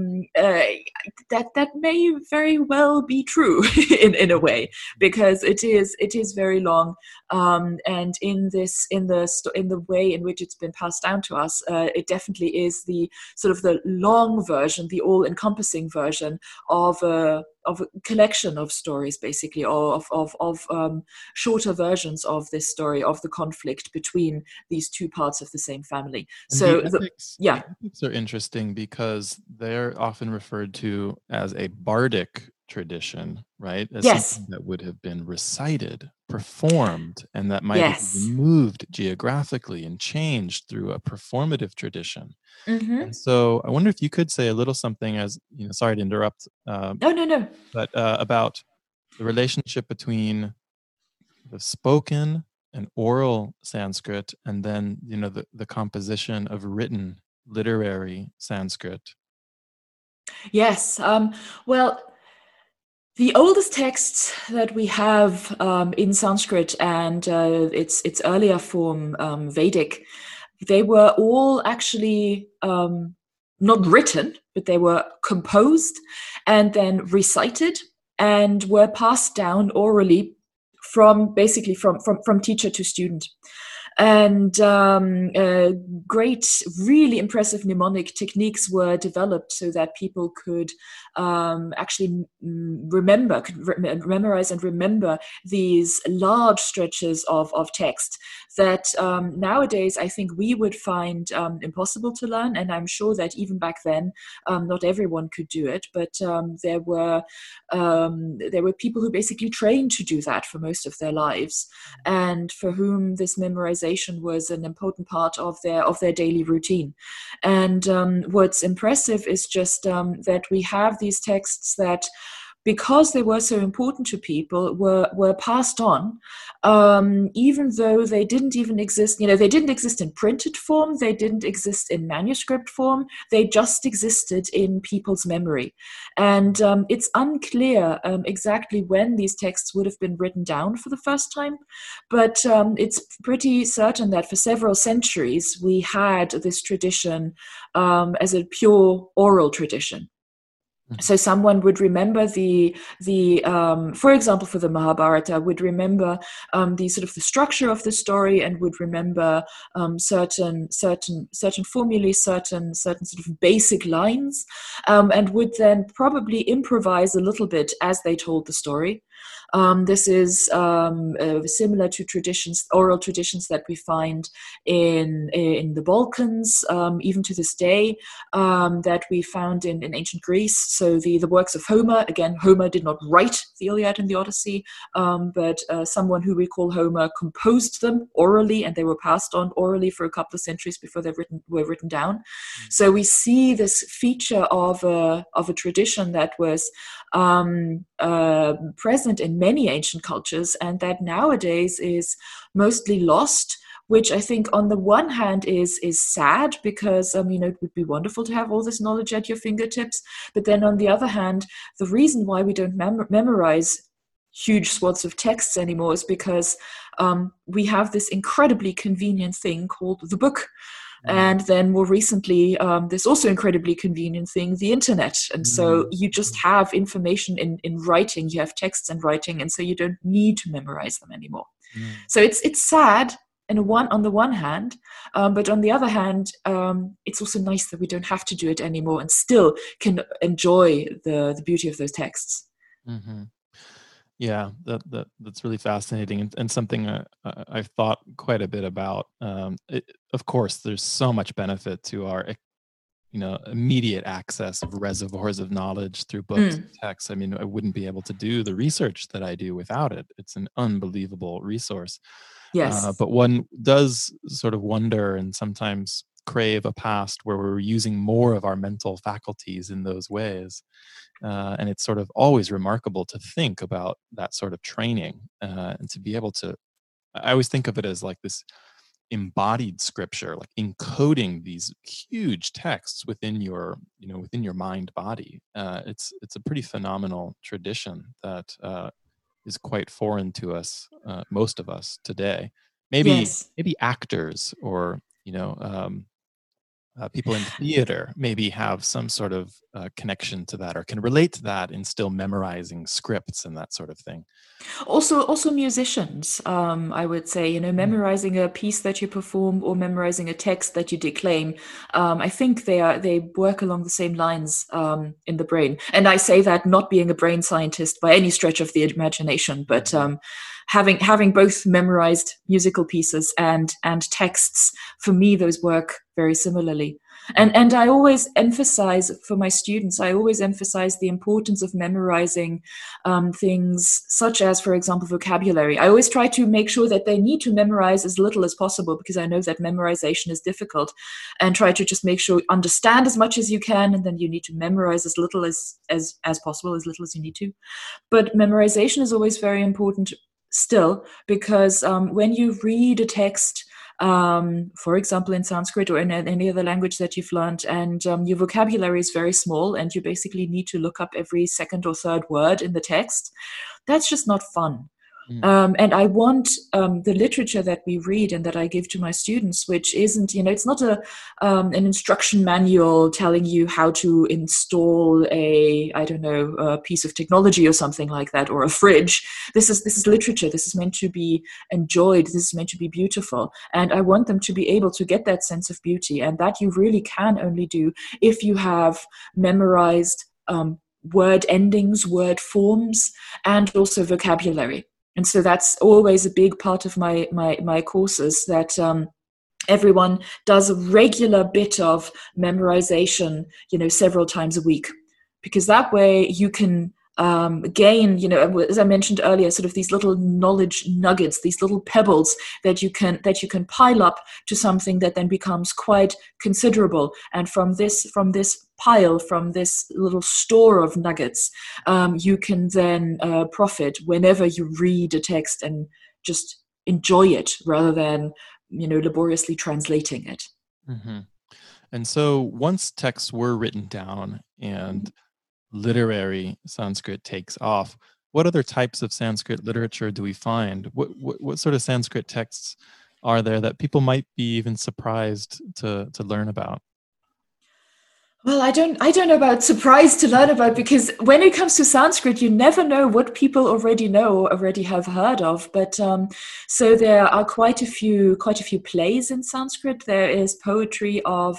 that may very well be true in a way, because it is very long, and in the way in which it's been passed down to us, it definitely is the sort of the long version, the all-encompassing version of a collection of stories, basically, or of shorter versions of this story, of the conflict between these two parts of the same family. And So the epics are interesting because they're often referred to as a bardic tradition, right? As Yes. something that would have been recited, performed, and that might Yes. have been moved geographically and changed through a performative tradition. And so I wonder if you could say a little something, as sorry to interrupt, No. but about the relationship between the spoken and oral Sanskrit, and then the composition of written literary Sanskrit. Yes. Well, the oldest texts that we have in Sanskrit and its earlier form, Vedic, they were all actually not written, but they were composed and then recited and were passed down orally from teacher to student. And great, really impressive mnemonic techniques were developed so that people could actually memorize and remember these large stretches of text that nowadays I think we would find impossible to learn. And I'm sure that even back then, not everyone could do it, but there were people who basically trained to do that for most of their lives, and for whom this memorization was an important part of their daily routine. And what's impressive is just that we have these texts that, because they were so important to people, were passed on, even though they didn't even exist. They didn't exist in printed form. They didn't exist in manuscript form. They just existed in people's memory. And it's unclear exactly when these texts would have been written down for the first time, but it's pretty certain that for several centuries we had this tradition as a pure oral tradition. So someone would remember for example, for the Mahabharata, would remember the sort of the structure of the story, and would remember certain formulae, certain sort of basic lines, and would then probably improvise a little bit as they told the story. This is similar to oral traditions that we find in the Balkans, even to this day, that we found in ancient Greece. So the works of Homer, again, Homer did not write the Iliad and the Odyssey, but someone who we call Homer composed them orally, and they were passed on orally for a couple of centuries before they were written down. So we see this feature of a tradition that was present in many ancient cultures, and that nowadays is mostly lost, which I think on the one hand is sad, because it would be wonderful to have all this knowledge at your fingertips. But then on the other hand, the reason why we don't memorize huge swaths of texts anymore is because we have this incredibly convenient thing called the book. And then more recently, this also incredibly convenient thing, the internet. And so you just have information in writing, you have texts in writing, and so you don't need to memorize them anymore. So it's sad on the one hand, but on the other hand, it's also nice that we don't have to do it anymore and still can enjoy the beauty of those texts. Mm-hmm. Yeah, that's really fascinating, and something I've thought quite a bit about. Of course, there's so much benefit to our, immediate access of reservoirs of knowledge through books and texts. I mean, I wouldn't be able to do the research that I do without it. It's an unbelievable resource. Yes. But one does sort of wonder and sometimes crave a past where we're using more of our mental faculties in those ways. And it's sort of always remarkable to think about that sort of training and to be able to, I always think of it as like this embodied scripture, like encoding these huge texts within your mind body. It's a pretty phenomenal tradition that is quite foreign to us, most of us today. Maybe actors or people in theater maybe have some sort of connection to that or can relate to that in still memorizing scripts and that sort of thing. Also musicians, I would say, memorizing a piece that you perform or memorizing a text that you declaim. I think they work along the same lines in the brain. And I say that not being a brain scientist by any stretch of the imagination, but having both memorized musical pieces and texts, for me, those work very similarly. And I always emphasize for my students, the importance of memorizing things such as, for example, vocabulary. I always try to make sure that they need to memorize as little as possible, because I know that memorization is difficult, and try to just make sure you understand as much as you can, and then you need to memorize as little as possible, as little as you need to. But memorization is always very important still, because when you read a text, for example, in Sanskrit or in any other language that you've learned, and your vocabulary is very small, and you basically need to look up every second or third word in the text, that's just not fun. And I want the literature that we read and that I give to my students, which isn't, it's not an instruction manual telling you how to install a piece of technology or something like that, or a fridge. This is literature. This is meant to be enjoyed. This is meant to be beautiful. And I want them to be able to get that sense of beauty. And that you really can only do if you have memorized word endings, word forms, and also vocabulary. And so that's always a big part of my courses, that everyone does a regular bit of memorization, several times a week, because that way you can gain, as I mentioned earlier, sort of these little knowledge nuggets, these little pebbles that you can pile up to something that then becomes quite considerable. And from this pile, from this little store of nuggets, you can then profit whenever you read a text and just enjoy it rather than laboriously translating it. Mm-hmm. And so once texts were written down and literary Sanskrit takes off, what other types of Sanskrit literature do we find? What sort of Sanskrit texts are there that people might be even surprised to learn about? Well, I don't know about surprised to learn about, because when it comes to Sanskrit, you never know what people already know or already have heard of. But so there are quite a few plays in Sanskrit. There is poetry of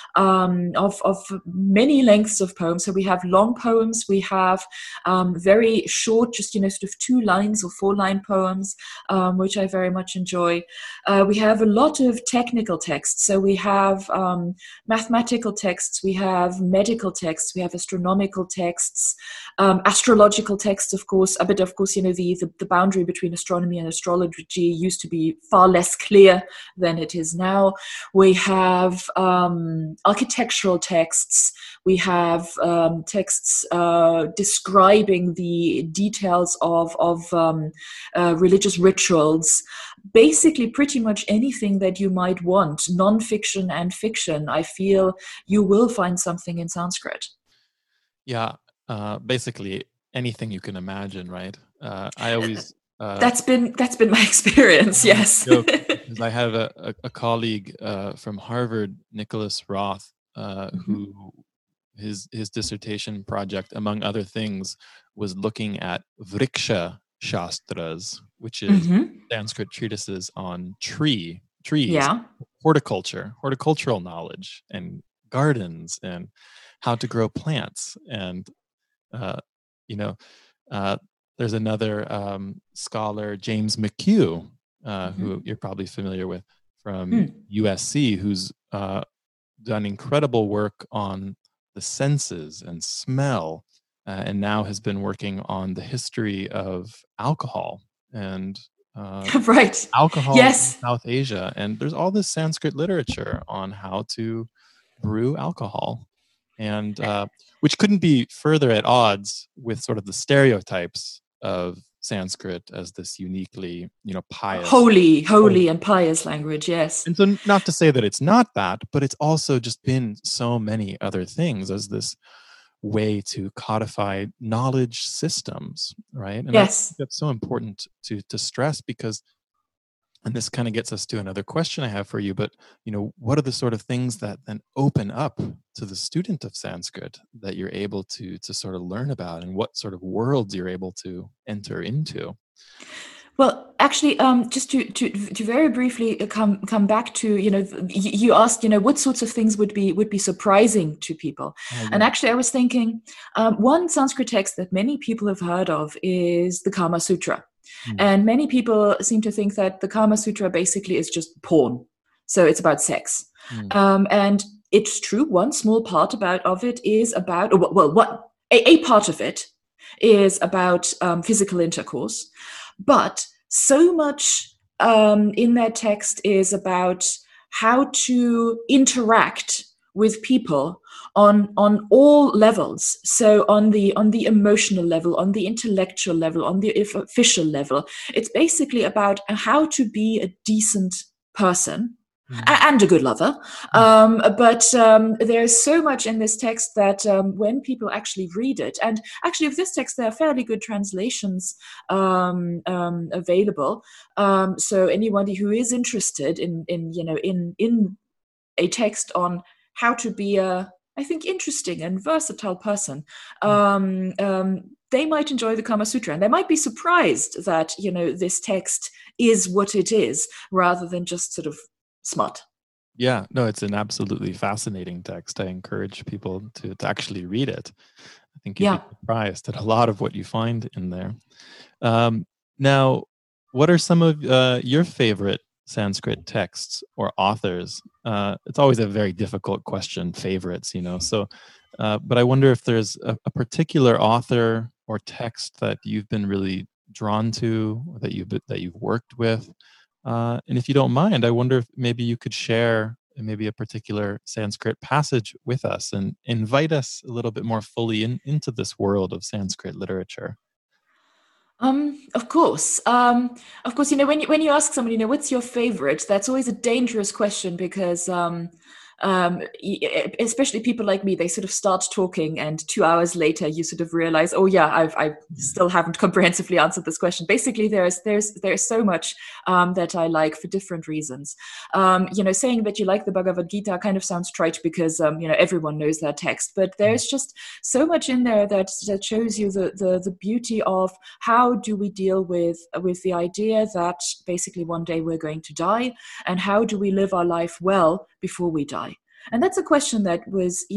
many lengths of poems. So we have long poems, we have very short, just sort of 2 lines or 4-line poems, which I very much enjoy. We have a lot of technical texts. So we have mathematical texts, we have medical texts, we have astronomical texts, astrological texts, of course. But of course, the boundary between astronomy and astrology used to be far less clear than it is now. We have architectural texts. We have texts describing the details of religious rituals. Basically, pretty much anything that you might want, non-fiction and fiction, I feel you will find something in Sanskrit. Yeah, basically anything you can imagine, right? I always That's been my experience. Yes. Joke, because I have a colleague from Harvard, Nicholas Roth, who his dissertation project, among other things, was looking at Vriksha Shastras, which is Sanskrit treatises on trees, Yeah. horticultural knowledge, and gardens, and how to grow plants. And there's another scholar, James McHugh, who you're probably familiar with from USC, who's done incredible work on the senses and smell, and now has been working on the history of alcohol and right. alcohol Yes. in South Asia. And there's all this Sanskrit literature on how to brew alcohol, and which couldn't be further at odds with sort of the stereotypes of Sanskrit as this uniquely, pious, holy and pious language. Yes. And so, not to say that it's not that, but it's also just been so many other things as this way to codify knowledge systems, right? And yes, that's so important to stress, because, and this kind of gets us to another question I have for you, but what are the sort of things that then open up to the student of Sanskrit that you're able to sort of learn about, and what sort of worlds you're able to enter into? Well, actually, just to very briefly come back to, you asked, what sorts of things would be surprising to people. And actually, I was thinking, one Sanskrit text that many people have heard of is the Kama Sutra. And many people seem to think that the Kama Sutra basically is just porn. So it's about sex. And it's true, one small part of it is about, a part of it is about physical intercourse. But so much in that text is about how to interact with people on all levels. So on the emotional level, on the intellectual level, on the official level. It's basically about how to be a decent person. And a good lover. But there's so much in this text that when people actually read it, and actually of this text there are fairly good translations available. So anybody who is interested in a text on how to be a, I think, interesting and versatile person, they might enjoy the Kama Sutra, and they might be surprised that this text is what it is, rather than just sort of smart. Yeah, no, it's an absolutely fascinating text. I encourage people to actually read it. I think you'd be surprised at a lot of what you find in there. Now, what are some of your favorite Sanskrit texts or authors? It's always a very difficult question, favorites, So, but I wonder if there's a particular author or text that you've been really drawn to, or that you've worked with. And if you don't mind, I wonder if maybe you could share maybe a particular Sanskrit passage with us and invite us a little bit more fully into this world of Sanskrit literature. Of course. When you ask somebody, what's your favorite, that's always a dangerous question, because especially people like me, they sort of start talking, and 2 hours later you sort of realize, oh yeah, I still haven't comprehensively answered this question. Basically, there's so much that I like for different reasons. Saying that you like the Bhagavad Gita kind of sounds trite, because everyone knows that text, but there's just so much in there that shows you the beauty of how do we deal with the idea that basically one day we're going to die, and how do we live our life well before we die. And that's a question that was,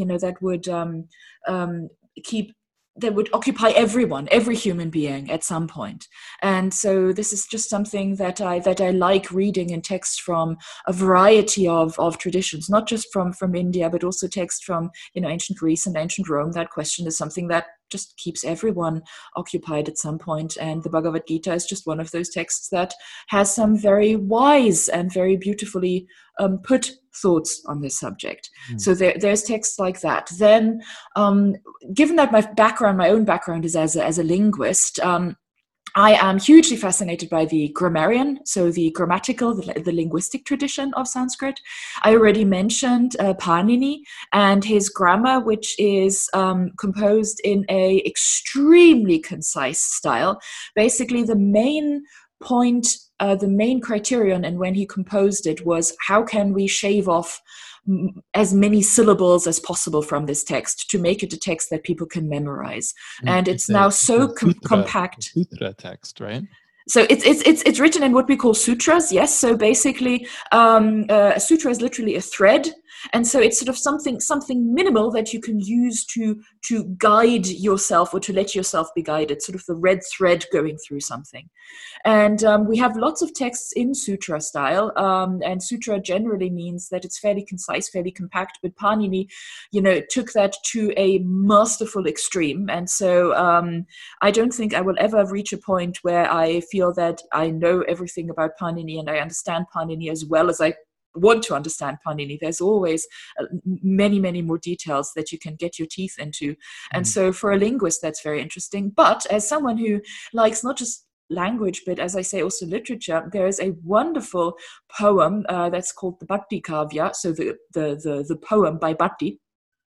that would occupy every human being at some point. And so this is just something that I like reading in text from a variety of traditions, not just from India, but also text from, ancient Greece and ancient Rome. That question is something that just keeps everyone occupied at some point. And the Bhagavad Gita is just one of those texts that has some very wise and very beautifully put thoughts on this subject. So there's texts like that. Then, given that my own background is as a linguist, I am hugely fascinated by the grammarian, so the grammatical, the linguistic tradition of Sanskrit. I already mentioned Panini and his grammar, which is composed in a extremely concise style. Basically, the main point, the main criterion, and when he composed it was how can we shave off as many syllables as possible from this text to make it a text that people can memorize. And it's now so compact. Sutra text, right? So it's written in what we call sutras, yes. So basically, a sutra is literally a thread, and so it's sort of something minimal that you can use to guide yourself or to let yourself be guided. Sort of the red thread going through something. And we have lots of texts in sutra style, and sutra generally means that it's fairly concise, fairly compact. But Panini, took that to a masterful extreme, and so I don't think I will ever reach a point where I feel that I know everything about Panini and I understand Panini as well as I want to understand Panini. There's always many, many more details that you can get your teeth into. And so for a linguist, that's very interesting. But as someone who likes not just language, but as I say, also literature, there is a wonderful poem that's called the Bhatti Kavya, so the poem by Bhatti,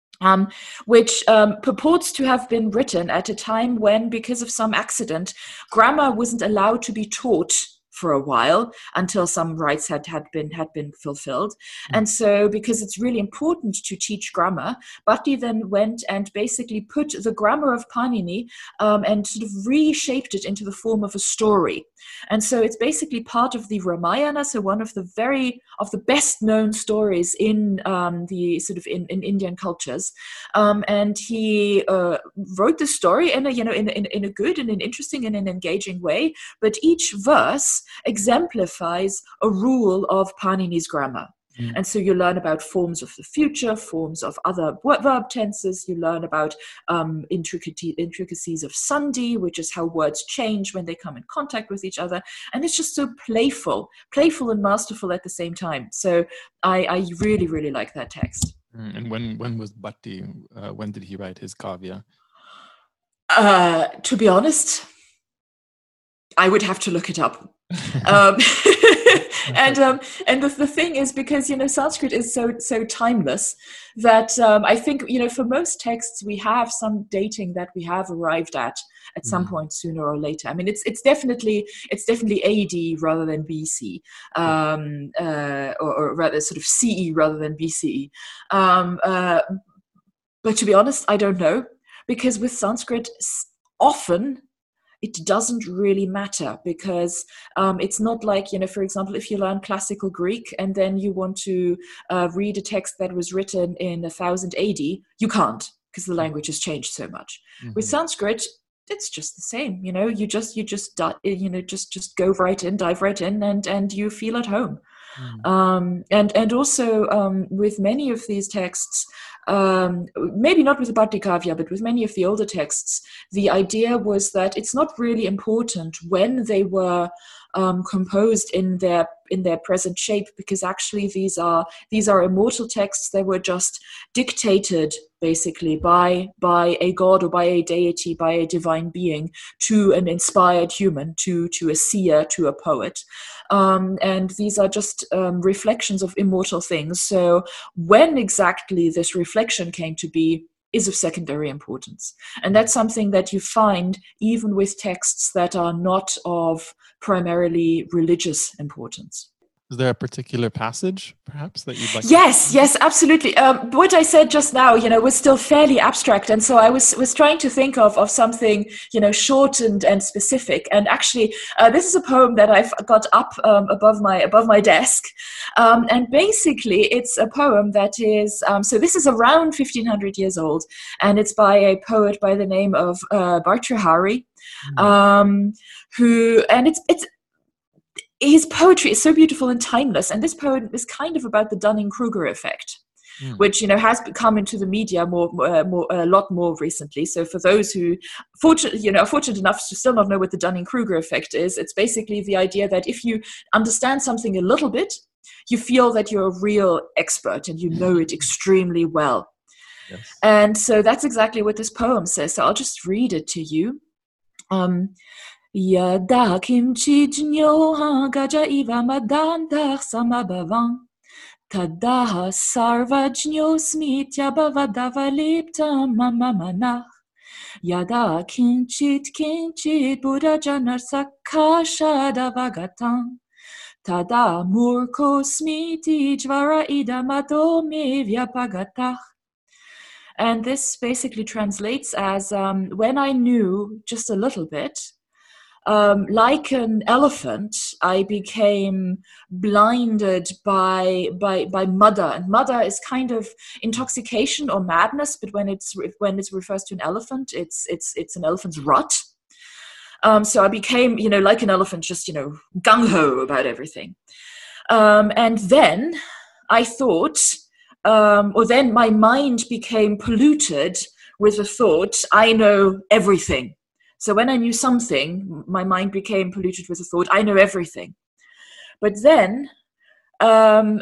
which purports to have been written at a time when, because of some accident, grammar wasn't allowed to be taught for a while until some rites had been fulfilled. And so because it's really important to teach grammar, Bhatti then went and basically put the grammar of Panini and sort of reshaped it into the form of a story. And so it's basically part of the Ramayana, so one of the best known stories in the sort of in Indian cultures. And he wrote the story in a good and an interesting and an engaging way, but each verse exemplifies a rule of Panini's grammar. And so you learn about forms of the future, forms of other verb tenses. You learn about intricacies of sandhi, which is how words change when they come in contact with each other. And it's just so playful and masterful at the same time. So I really, really like that text. And when was Bhatti? When did he write his kavya? To be honest, I would have to look it up. And the thing is, because Sanskrit is so timeless that I think for most texts we have some dating that we have arrived at some point sooner or later. I mean, it's definitely AD rather than BC, or rather sort of CE rather than BCE. But to be honest, I don't know, because with Sanskrit often it doesn't really matter, because it's not like, for example, if you learn classical Greek and then you want to read a text that was written in 1000 AD, you can't, because the language has changed so much. With Sanskrit, it's just the same. You just go right in, dive right in, and you feel at home. And also with many of these texts, maybe not with the Bhatti Kavya, but with many of the older texts, the idea was that it's not really important when they were composed in their present shape, because actually these are immortal texts. They were just dictated basically by a god or by a deity, by a divine being, to an inspired human, to a seer, to a poet. And these are just reflections of immortal things. So when exactly this reflection came to be is of secondary importance. And that's something that you find even with texts that are not of primarily religious importance. Is there a particular passage, perhaps, that you'd like Yes, absolutely. What I said just now, was still fairly abstract. And so I was trying to think of something, short and specific. And actually, this is a poem that I've got up above my desk. And basically, it's a poem that is, so this is around 1500 years old. And it's by a poet by the name of Bhartrhari, who, and it's his poetry is so beautiful and timeless, and this poem is kind of about the Dunning-Kruger effect, which has come into the media a lot more recently. So for those who are fortunate enough to still not know what the Dunning-Kruger effect is, it's basically the idea that if you understand something a little bit, you feel that you're a real expert and you know it extremely well. Yes. And so that's exactly what this poem says. So I'll just read it to you. Yada kimchi jnyoha gaja iva madandar samabhavam. Tadaha sarva jnyo smitya bhavadava lipta mamamanach. Yada kinchit buddha janar sakasha davagatam. Tada murko smiti jvara idamato me vyapagatach. And this basically translates as when I knew just a little bit, like an elephant, I became blinded by mudder. And mudder is kind of intoxication or madness, but when it refers to an elephant, it's an elephant's rut. So I became, like an elephant, just gung ho about everything. And then I thought, or then my mind became polluted with the thought, I know everything. So when I knew something, my mind became polluted with the thought, I know everything. But then, when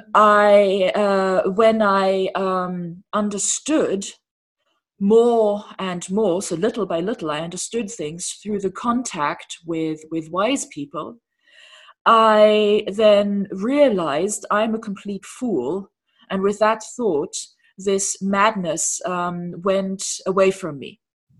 I understood more and more, so little by little, I understood things through the contact with wise people, I then realized I'm a complete fool. And with that thought, this madness went away from me.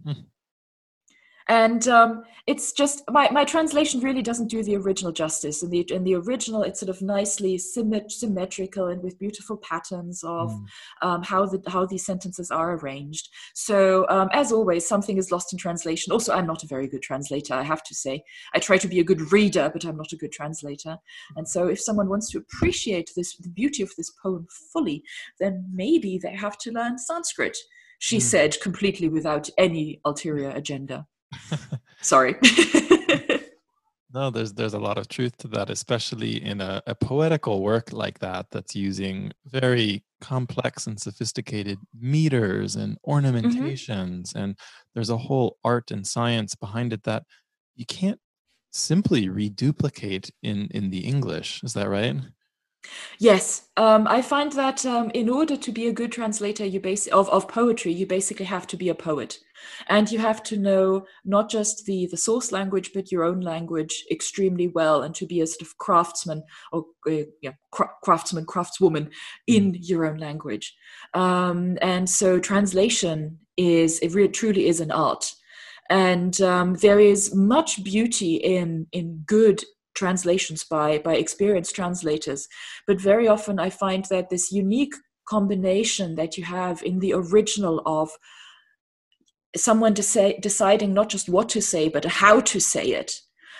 And it's just my translation really doesn't do the original justice. In the original, it's sort of nicely symmetrical and with beautiful patterns of how these sentences are arranged. So as always, something is lost in translation. Also, I'm not a very good translator, I have to say. I try to be a good reader, but I'm not a good translator. And so if someone wants to appreciate the beauty of this poem fully, then maybe they have to learn Sanskrit, she said, completely without any ulterior agenda. Sorry. No, there's a lot of truth to that, especially in a poetical work like that that's using very complex and sophisticated meters and ornamentations. And there's a whole art and science behind it that you can't simply reduplicate in the English. Is that right? Yes, I find that in order to be a good translator, of poetry, you basically have to be a poet, and you have to know not just the source language, but your own language extremely well, and to be a sort of craftsman or craftswoman in your own language. And so translation truly is an art, and there is much beauty in good translations by experienced translators, but very often I find that this unique combination that you have in the original of someone deciding not just what to say but how to say it,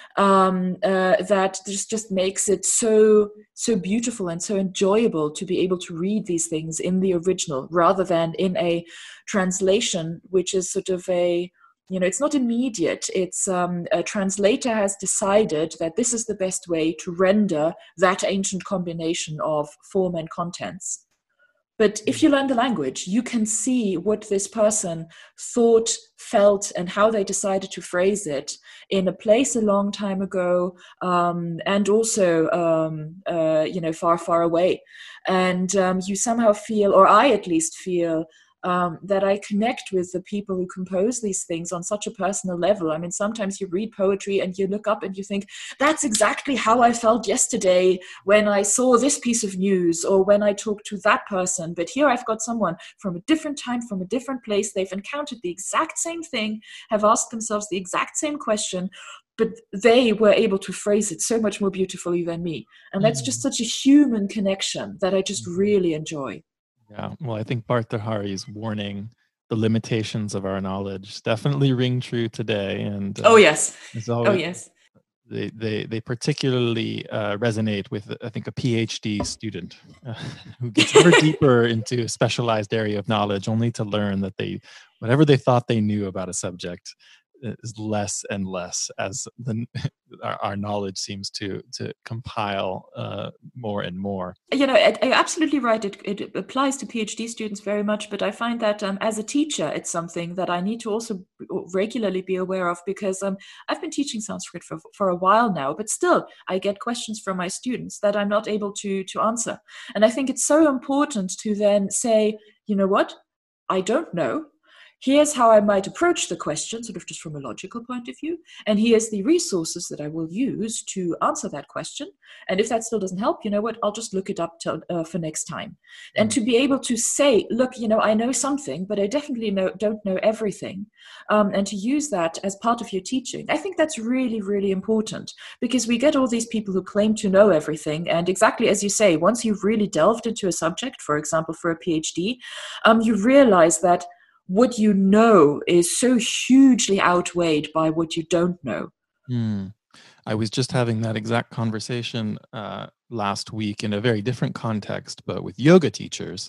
that just makes it so beautiful and so enjoyable to be able to read these things in the original rather than in a translation, which is sort of it's not immediate. It's a translator has decided that this is the best way to render that ancient combination of form and contents. But if you learn the language, you can see what this person thought, felt, and how they decided to phrase it in a place a long time ago, and also, far, far away. And you somehow feel, or I at least feel, that I connect with the people who compose these things on such a personal level. I mean, sometimes you read poetry and you look up and you think, that's exactly how I felt yesterday when I saw this piece of news or when I talked to that person. But here I've got someone from a different time, from a different place. They've encountered the exact same thing, have asked themselves the exact same question, but they were able to phrase it so much more beautifully than me. And that's just such a human connection that I just really enjoy. Yeah, well, I think Partha Hari's warning, the limitations of our knowledge, definitely ring true today. And oh yes, they particularly resonate with, I think, a PhD student who gets ever deeper into a specialized area of knowledge, only to learn that whatever they thought they knew about a subject is less and less as our knowledge seems to compile more and more. You're absolutely right. It applies to PhD students very much, but I find that as a teacher, it's something that I need to also regularly be aware of, because I've been teaching Sanskrit for a while now, but still I get questions from my students that I'm not able to answer. And I think it's so important to then say, you know what, I don't know. here's how I might approach the question, sort of just from a logical point of view, and here's the resources that I will use to answer that question. And if that still doesn't help, you know what, I'll just look it up for next time. And to be able to say, look, you know, I know something, but I definitely don't know everything. And to use that as part of your teaching, I think that's really, really important, because we get all these people who claim to know everything. And exactly as you say, once you've really delved into a subject, for example, for a PhD, you realize that what you know is so hugely outweighed by what you don't know. I was just having that exact conversation last week in a very different context, but with yoga teachers.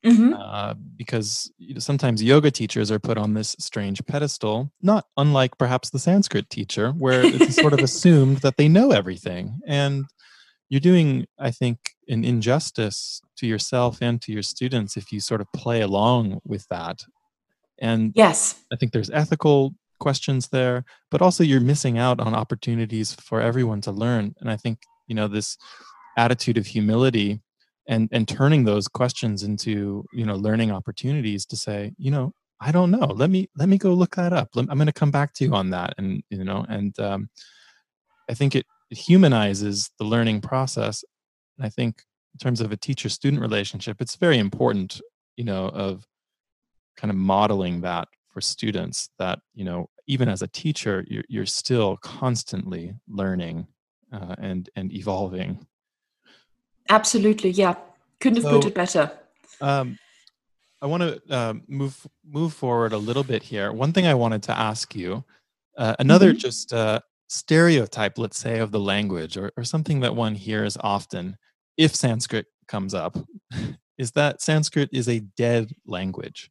Because sometimes yoga teachers are put on this strange pedestal, not unlike perhaps the Sanskrit teacher, where it's sort of assumed that they know everything. And you're doing, I think, an injustice to yourself and to your students if you sort of play along with that. And yes, I think there's ethical questions there, but also you're missing out on opportunities for everyone to learn. And I think, you know, this attitude of humility and turning those questions into, you know, learning opportunities to say, you know, I don't know. Let me go look that up. I'm going to come back to you on that. And, you know, and I think it humanizes the learning process. And I think in terms of a teacher-student relationship, it's very important, you know, of kind of modeling that for students, that, you know, even as a teacher, you're still constantly learning and evolving. Absolutely, yeah. Couldn't have put it better. I want to move forward a little bit here. One thing I wanted to ask you, another just stereotype, let's say, of the language, or something that one hears often if Sanskrit comes up, is that Sanskrit is a dead language.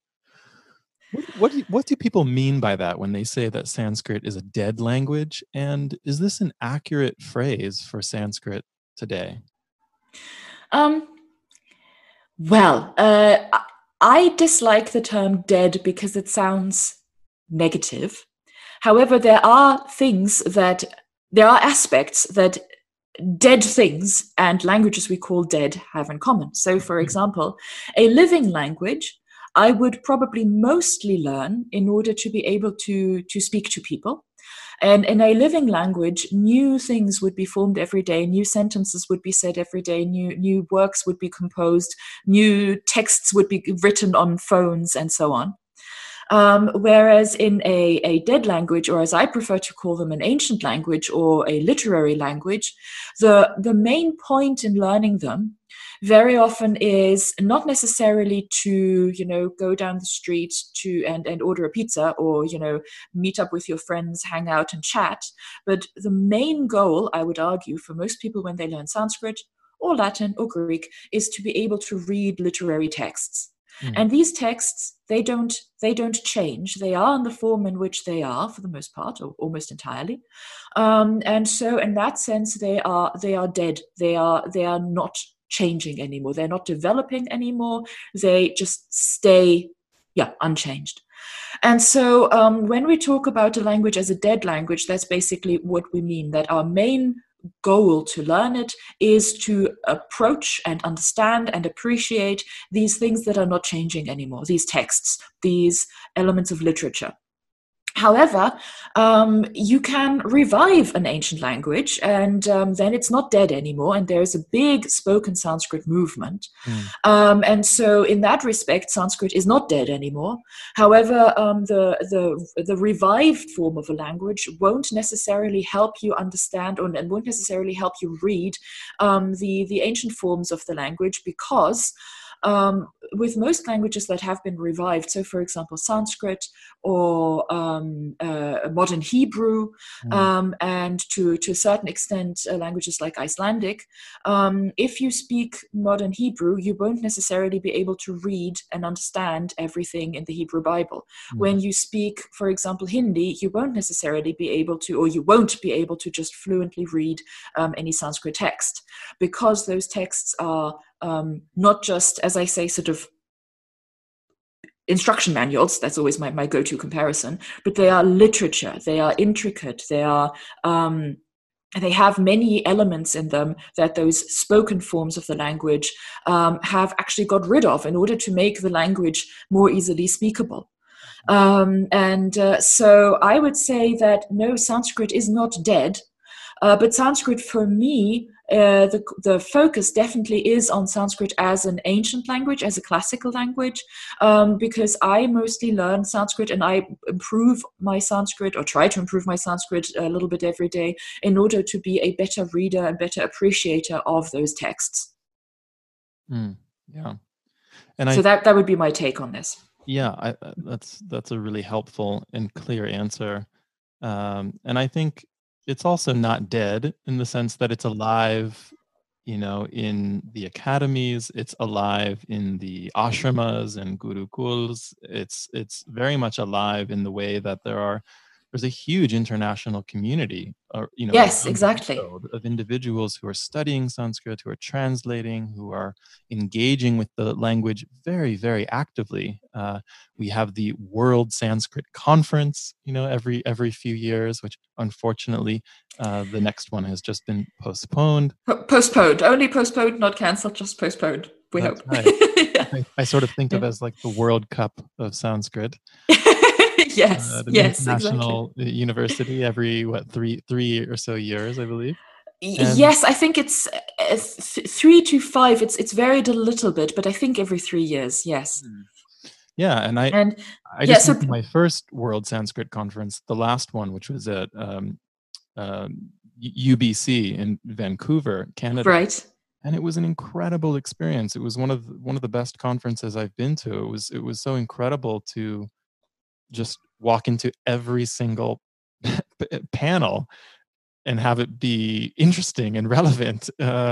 What do people mean by that when they say that Sanskrit is a dead language? And is this an accurate phrase for Sanskrit today? Well, I dislike the term dead because it sounds negative. However, there are aspects that dead things and languages we call dead have in common. So, for example, a living language I would probably mostly learn in order to be able to speak to people. And in a living language, new things would be formed every day, new sentences would be said every day, new works would be composed, new texts would be written on phones, and so on. Whereas in a dead language, or as I prefer to call them, an ancient language or a literary language, the main point in learning them very often is not necessarily to, you know, go down the street and order a pizza, or, you know, meet up with your friends, hang out and chat. But the main goal, I would argue, for most people when they learn Sanskrit or Latin or Greek is to be able to read literary texts. And these texts, they don't change. They are in the form in which they are for the most part, or almost entirely. And so in that sense, they are dead. They are not changing anymore. They're not developing anymore. They just stay, unchanged. And so when we talk about a language as a dead language, that's basically what we mean, that our main goal to learn it is to approach and understand and appreciate these things that are not changing anymore, these texts, these elements of literature. However, you can revive an ancient language, and then it's not dead anymore, and there's a big spoken Sanskrit movement. And so in that respect, Sanskrit is not dead anymore. However, the revived form of a language won't necessarily help you understand, and won't necessarily help you read the ancient forms of the language, because with most languages that have been revived, so for example Sanskrit or modern Hebrew, and to a certain extent languages like Icelandic, if you speak modern Hebrew, you won't necessarily be able to read and understand everything in the Hebrew Bible. When you speak, for example, Hindi, you won't necessarily be able to, or you won't be able to just fluently read any Sanskrit text, because those texts are not just, as I say, sort of instruction manuals. That's always my go-to comparison, but they are literature. They are intricate. They are they have many elements in them that those spoken forms of the language have actually got rid of in order to make the language more easily speakable. So I would say that no, Sanskrit is not dead. But Sanskrit, for me, the focus definitely is on Sanskrit as an ancient language, as a classical language, because I mostly learn Sanskrit and I improve my Sanskrit or try to improve my Sanskrit a little bit every day in order to be a better reader and better appreciator of those texts. Yeah, and so that would be my take on this. Yeah, that's a really helpful and clear answer, and I think it's also not dead in the sense that it's alive, in the academies. It's alive in the ashramas and gurukuls. It's very much alive in the way that there's a huge international community, Yes, around exactly. the world of individuals who are studying Sanskrit, who are translating, who are engaging with the language very, very actively. We have the World Sanskrit Conference, every few years, which unfortunately the next one has just been postponed. Postponed, only postponed, not cancelled, just postponed. We That's hope. right. Yeah. I sort of think of as like the World Cup of Sanskrit. Yes, An yes, exactly. international university every three or so years, I believe. Yes, I think it's 3 to 5. It's varied a little bit, but I think every 3 years. Yes. Yeah, and I yeah, just so went to my first World Sanskrit Conference, the last one, which was at UBC in Vancouver, Canada. right. And it was an incredible experience. It was one of the best conferences I've been to. It was so incredible to just walk into every single panel and have it be interesting and relevant.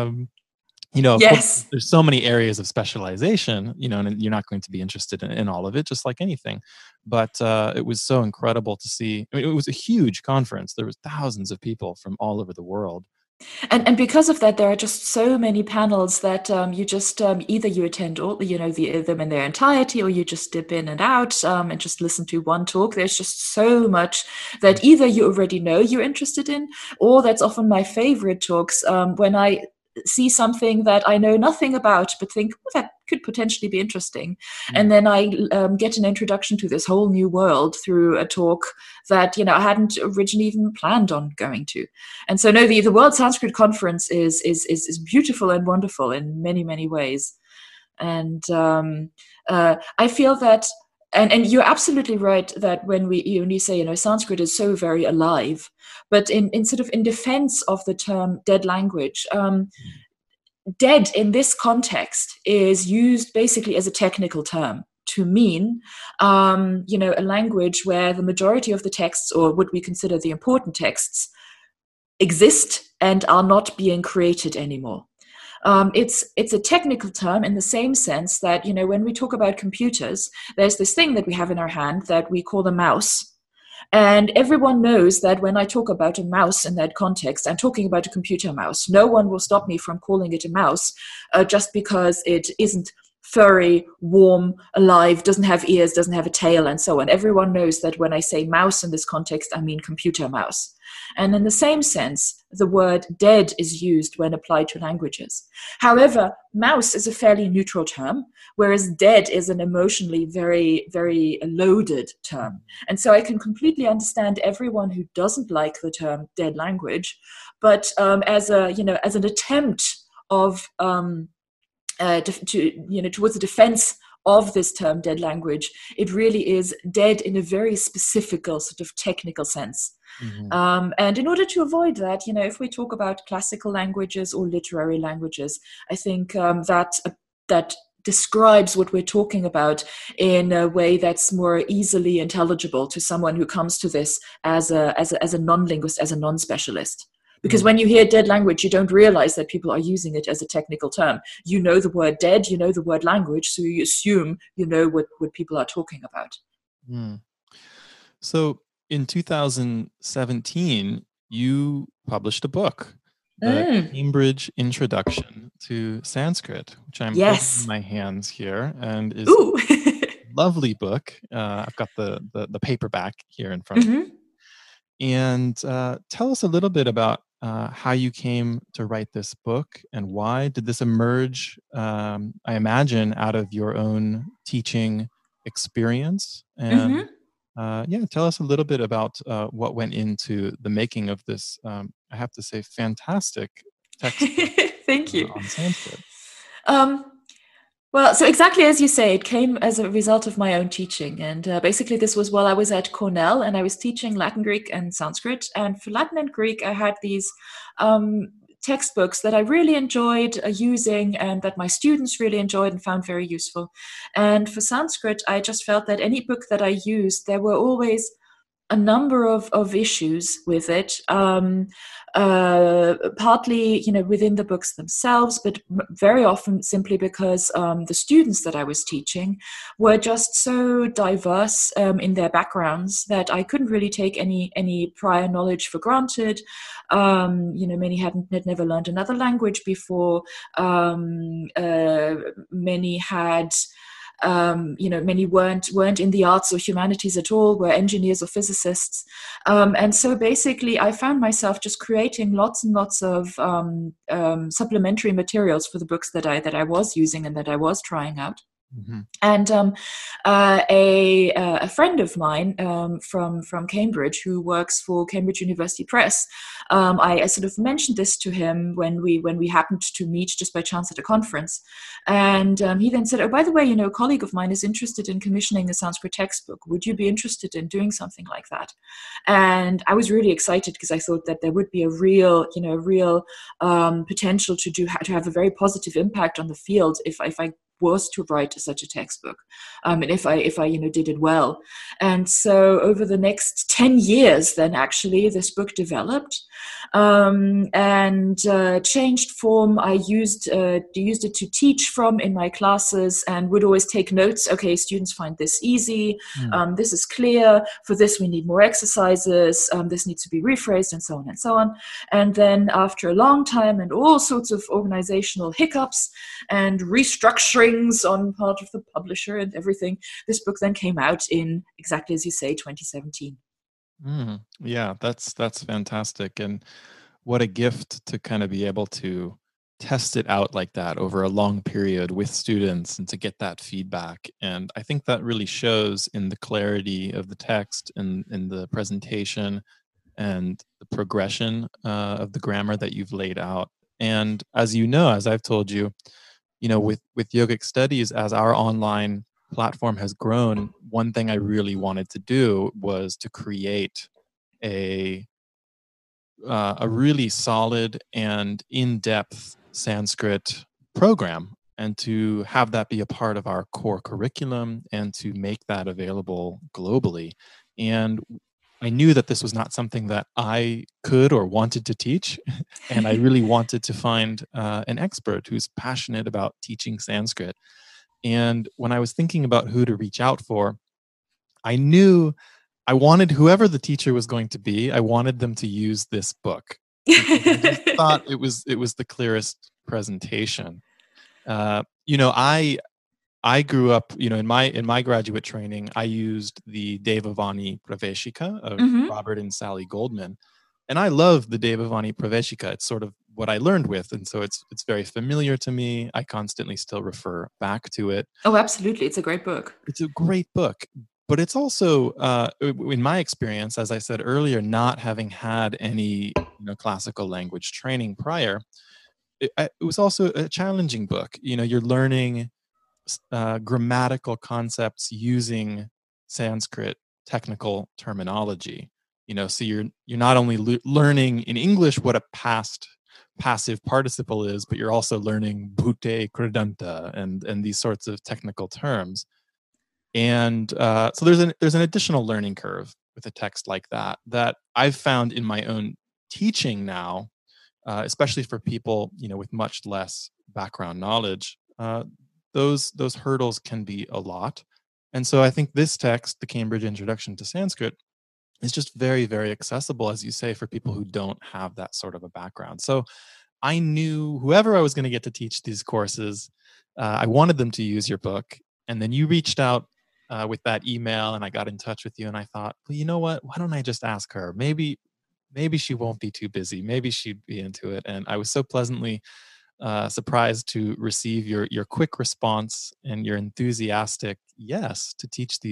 Of Yes. course, there's so many areas of specialization, and you're not going to be interested in all of it, just like anything. But it was so incredible to see. I mean, it was a huge conference. There was thousands of people from all over the world. And because of that, there are just so many panels that you just either you attend all them in their entirety, or you just dip in and out and just listen to one talk. There's just so much that either you already know you're interested in, or that's often my favorite talks when I see something that I know nothing about, but think, well, that could potentially be interesting. And then I get an introduction to this whole new world through a talk that, I hadn't originally even planned on going to. And so, no, the World Sanskrit Conference is beautiful and wonderful in many, many ways. And I feel that, and you're absolutely right that when you say, Sanskrit is so very alive, but in sort of in defense of the term dead language, dead in this context is used basically as a technical term to mean, a language where the majority of the texts, or what we consider the important texts, exist and are not being created anymore. It's a technical term in the same sense that, when we talk about computers, there's this thing that we have in our hand that we call the mouse. And everyone knows that when I talk about a mouse in that context, I'm talking about a computer mouse. No one will stop me from calling it a mouse just because it isn't furry, warm, alive, doesn't have ears, doesn't have a tail, and so on. Everyone knows that when I say mouse in this context, I mean computer mouse. And in the same sense, the word dead is used when applied to languages. However, mouse is a fairly neutral term, whereas dead is an emotionally very, very loaded term. And so I can completely understand everyone who doesn't like the term dead language, but as an attempt of towards the defense of this term dead language, it really is dead in a very specific sort of technical sense. And in order to avoid that, if we talk about classical languages or literary languages, I think that describes what we're talking about in a way that's more easily intelligible to someone who comes to this as a non-linguist, as a non-specialist. Because when you hear dead language, you don't realize that people are using it as a technical term. You know the word dead, you know the word language, so you assume you know what people are talking about. So in 2017, you published a book, The Cambridge Introduction to Sanskrit, which I'm holding in my hands here, and is a lovely book. I've got the paperback here in front of me. And tell us a little bit about how you came to write this book and why. Did this emerge, I imagine, out of your own teaching experience? And Yeah, tell us a little bit about what went into the making of this, I have to say, fantastic textbook Thank you. on Sanskrit. Um, well, so exactly as you say, it came as a result of my own teaching. And basically, this was while I was at Cornell and I was teaching Latin, Greek, and Sanskrit. And for Latin and Greek, I had these um, textbooks that I really enjoyed using and that my students really enjoyed and found very useful. And for Sanskrit, I just felt that any book that I used, there were always a number of issues with it, partly, within the books themselves, but very often simply because the students that I was teaching were just so diverse in their backgrounds that I couldn't really take any prior knowledge for granted. Many had never learned another language before. Many had many weren't in the arts or humanities at all, were engineers or physicists. And so basically, I found myself just creating lots and lots of supplementary materials for the books that I was using and that I was trying out. Mm-hmm. And a friend of mine from Cambridge, who works for Cambridge University Press, I sort of mentioned this to him when we happened to meet just by chance at a conference, and he then said, "Oh, by the way, a colleague of mine is interested in commissioning a Sanskrit textbook. Would you be interested in doing something like that?" And I was really excited because I thought that there would be a real potential to have a very positive impact on the field if I was to write such a textbook, and if I did it well. And so over the next 10 years, then actually this book developed and changed form. I used it to teach from in my classes and would always take notes. Okay, students find this easy. This is clear. For this, we need more exercises. This needs to be rephrased, and so on and so on. And then after a long time and all sorts of organizational hiccups and restructuring on part of the publisher and everything, this book then came out in, exactly as you say, 2017. Yeah, that's fantastic. And what a gift to kind of be able to test it out like that over a long period with students and to get that feedback. And I think that really shows in the clarity of the text and in the presentation and the progression of the grammar that you've laid out. And as you know, as I've told you, with yogic studies, as our online platform has grown, one thing I really wanted to do was to create a really solid and in-depth Sanskrit program, and to have that be a part of our core curriculum and to make that available globally. And I knew that this was not something that I could or wanted to teach. And I really wanted to find an expert who's passionate about teaching Sanskrit. And when I was thinking about who to reach out for, I knew I wanted whoever the teacher was going to be, I wanted them to use this book because I just thought it was the clearest presentation. I grew up, in my graduate training, I used the Devavani Praveshika of Robert and Sally Goldman, and I love the Devavani Praveshika. It's sort of what I learned with, and so it's very familiar to me. I constantly still refer back to it. Oh, absolutely! It's a great book. It's a great book, but it's also, in my experience, as I said earlier, not having had any classical language training prior, it was also a challenging book. You're learning grammatical concepts using Sanskrit technical terminology. So you're not only learning in English what a past passive participle is, but you're also learning bhute kridanta and these sorts of technical terms. And so there's an additional learning curve with a text like that I've found in my own teaching now, especially for people with much less background knowledge. Those hurdles can be a lot. And so I think this text, the Cambridge Introduction to Sanskrit, is just very, very accessible, as you say, for people who don't have that sort of a background. So I knew whoever I was going to get to teach these courses, I wanted them to use your book. And then you reached out with that email, and I got in touch with you, and I thought, well, you know what? Why don't I just ask her? Maybe she won't be too busy. Maybe she'd be into it. And I was so pleasantly surprised to receive your quick response and your enthusiastic yes to teach these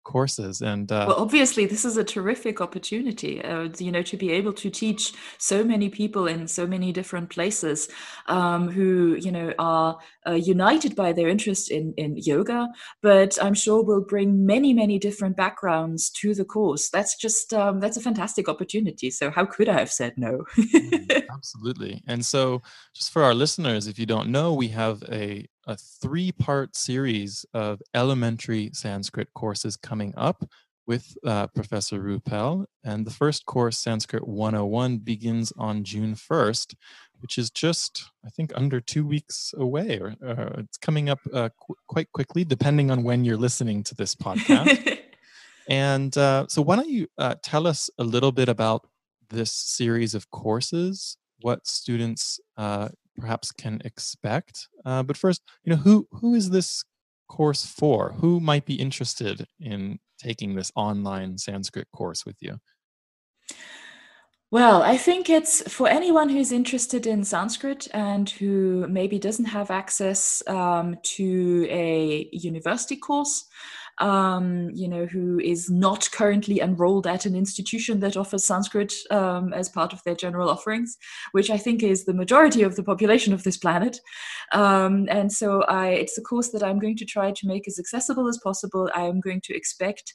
courses. And well, obviously, this is a terrific opportunity, to be able to teach so many people in so many different places who, are united by their interest in yoga, but I'm sure will bring many, many different backgrounds to the course. That's just, that's a fantastic opportunity. So how could I have said no? Absolutely. And so, just for our listeners, if you don't know, we have a 3-part series of elementary Sanskrit courses coming up with Professor Rupel. And the first course, Sanskrit 101, begins on June 1st, which is just, I think, under 2 weeks away, or it's coming up quite quickly, depending on when you're listening to this podcast. And so why don't you tell us a little bit about this series of courses, what students perhaps can expect. But first, who is this course for? Who might be interested in taking this online Sanskrit course with you? Well, I think it's for anyone who's interested in Sanskrit and who maybe doesn't have access to a university course, who is not currently enrolled at an institution that offers Sanskrit as part of their general offerings, which I think is the majority of the population of this planet. And so it's a course that I'm going to try to make as accessible as possible. I am going to expect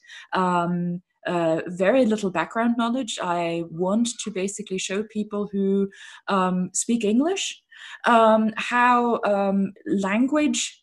very little background knowledge. I want to basically show people who speak English how language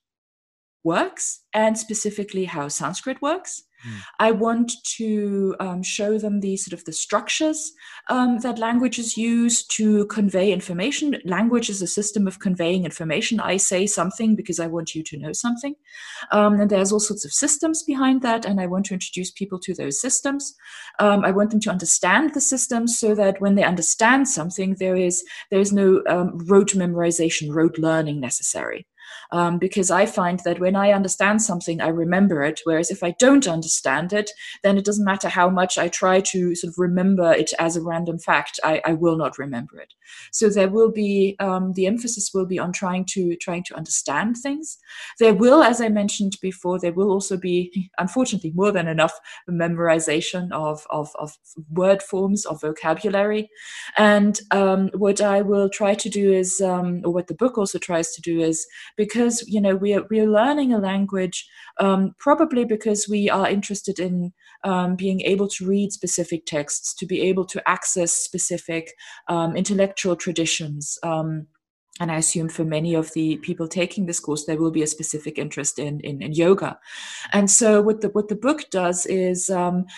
works, and specifically how Sanskrit works. I want to show them the structures that languages use to convey information. Language is a system of conveying information. I say something because I want you to know something. And there's all sorts of systems behind that, and I want to introduce people to those systems. I want them to understand the systems so that when they understand something, there is no rote memorization, rote learning necessary. Because I find that when I understand something, I remember it. Whereas if I don't understand it, then it doesn't matter how much I try to remember it as a random fact, I will not remember it. So there will be, the emphasis will be on trying to understand things. There will, as I mentioned before, there will also be, unfortunately, more than enough memorization of word forms, of vocabulary. And what I will try to do is, or what the book also tries to do is, because we are learning a language probably because we are interested in being able to read specific texts, to be able to access specific intellectual traditions. And I assume for many of the people taking this course, there will be a specific interest in yoga. And so what the book does is,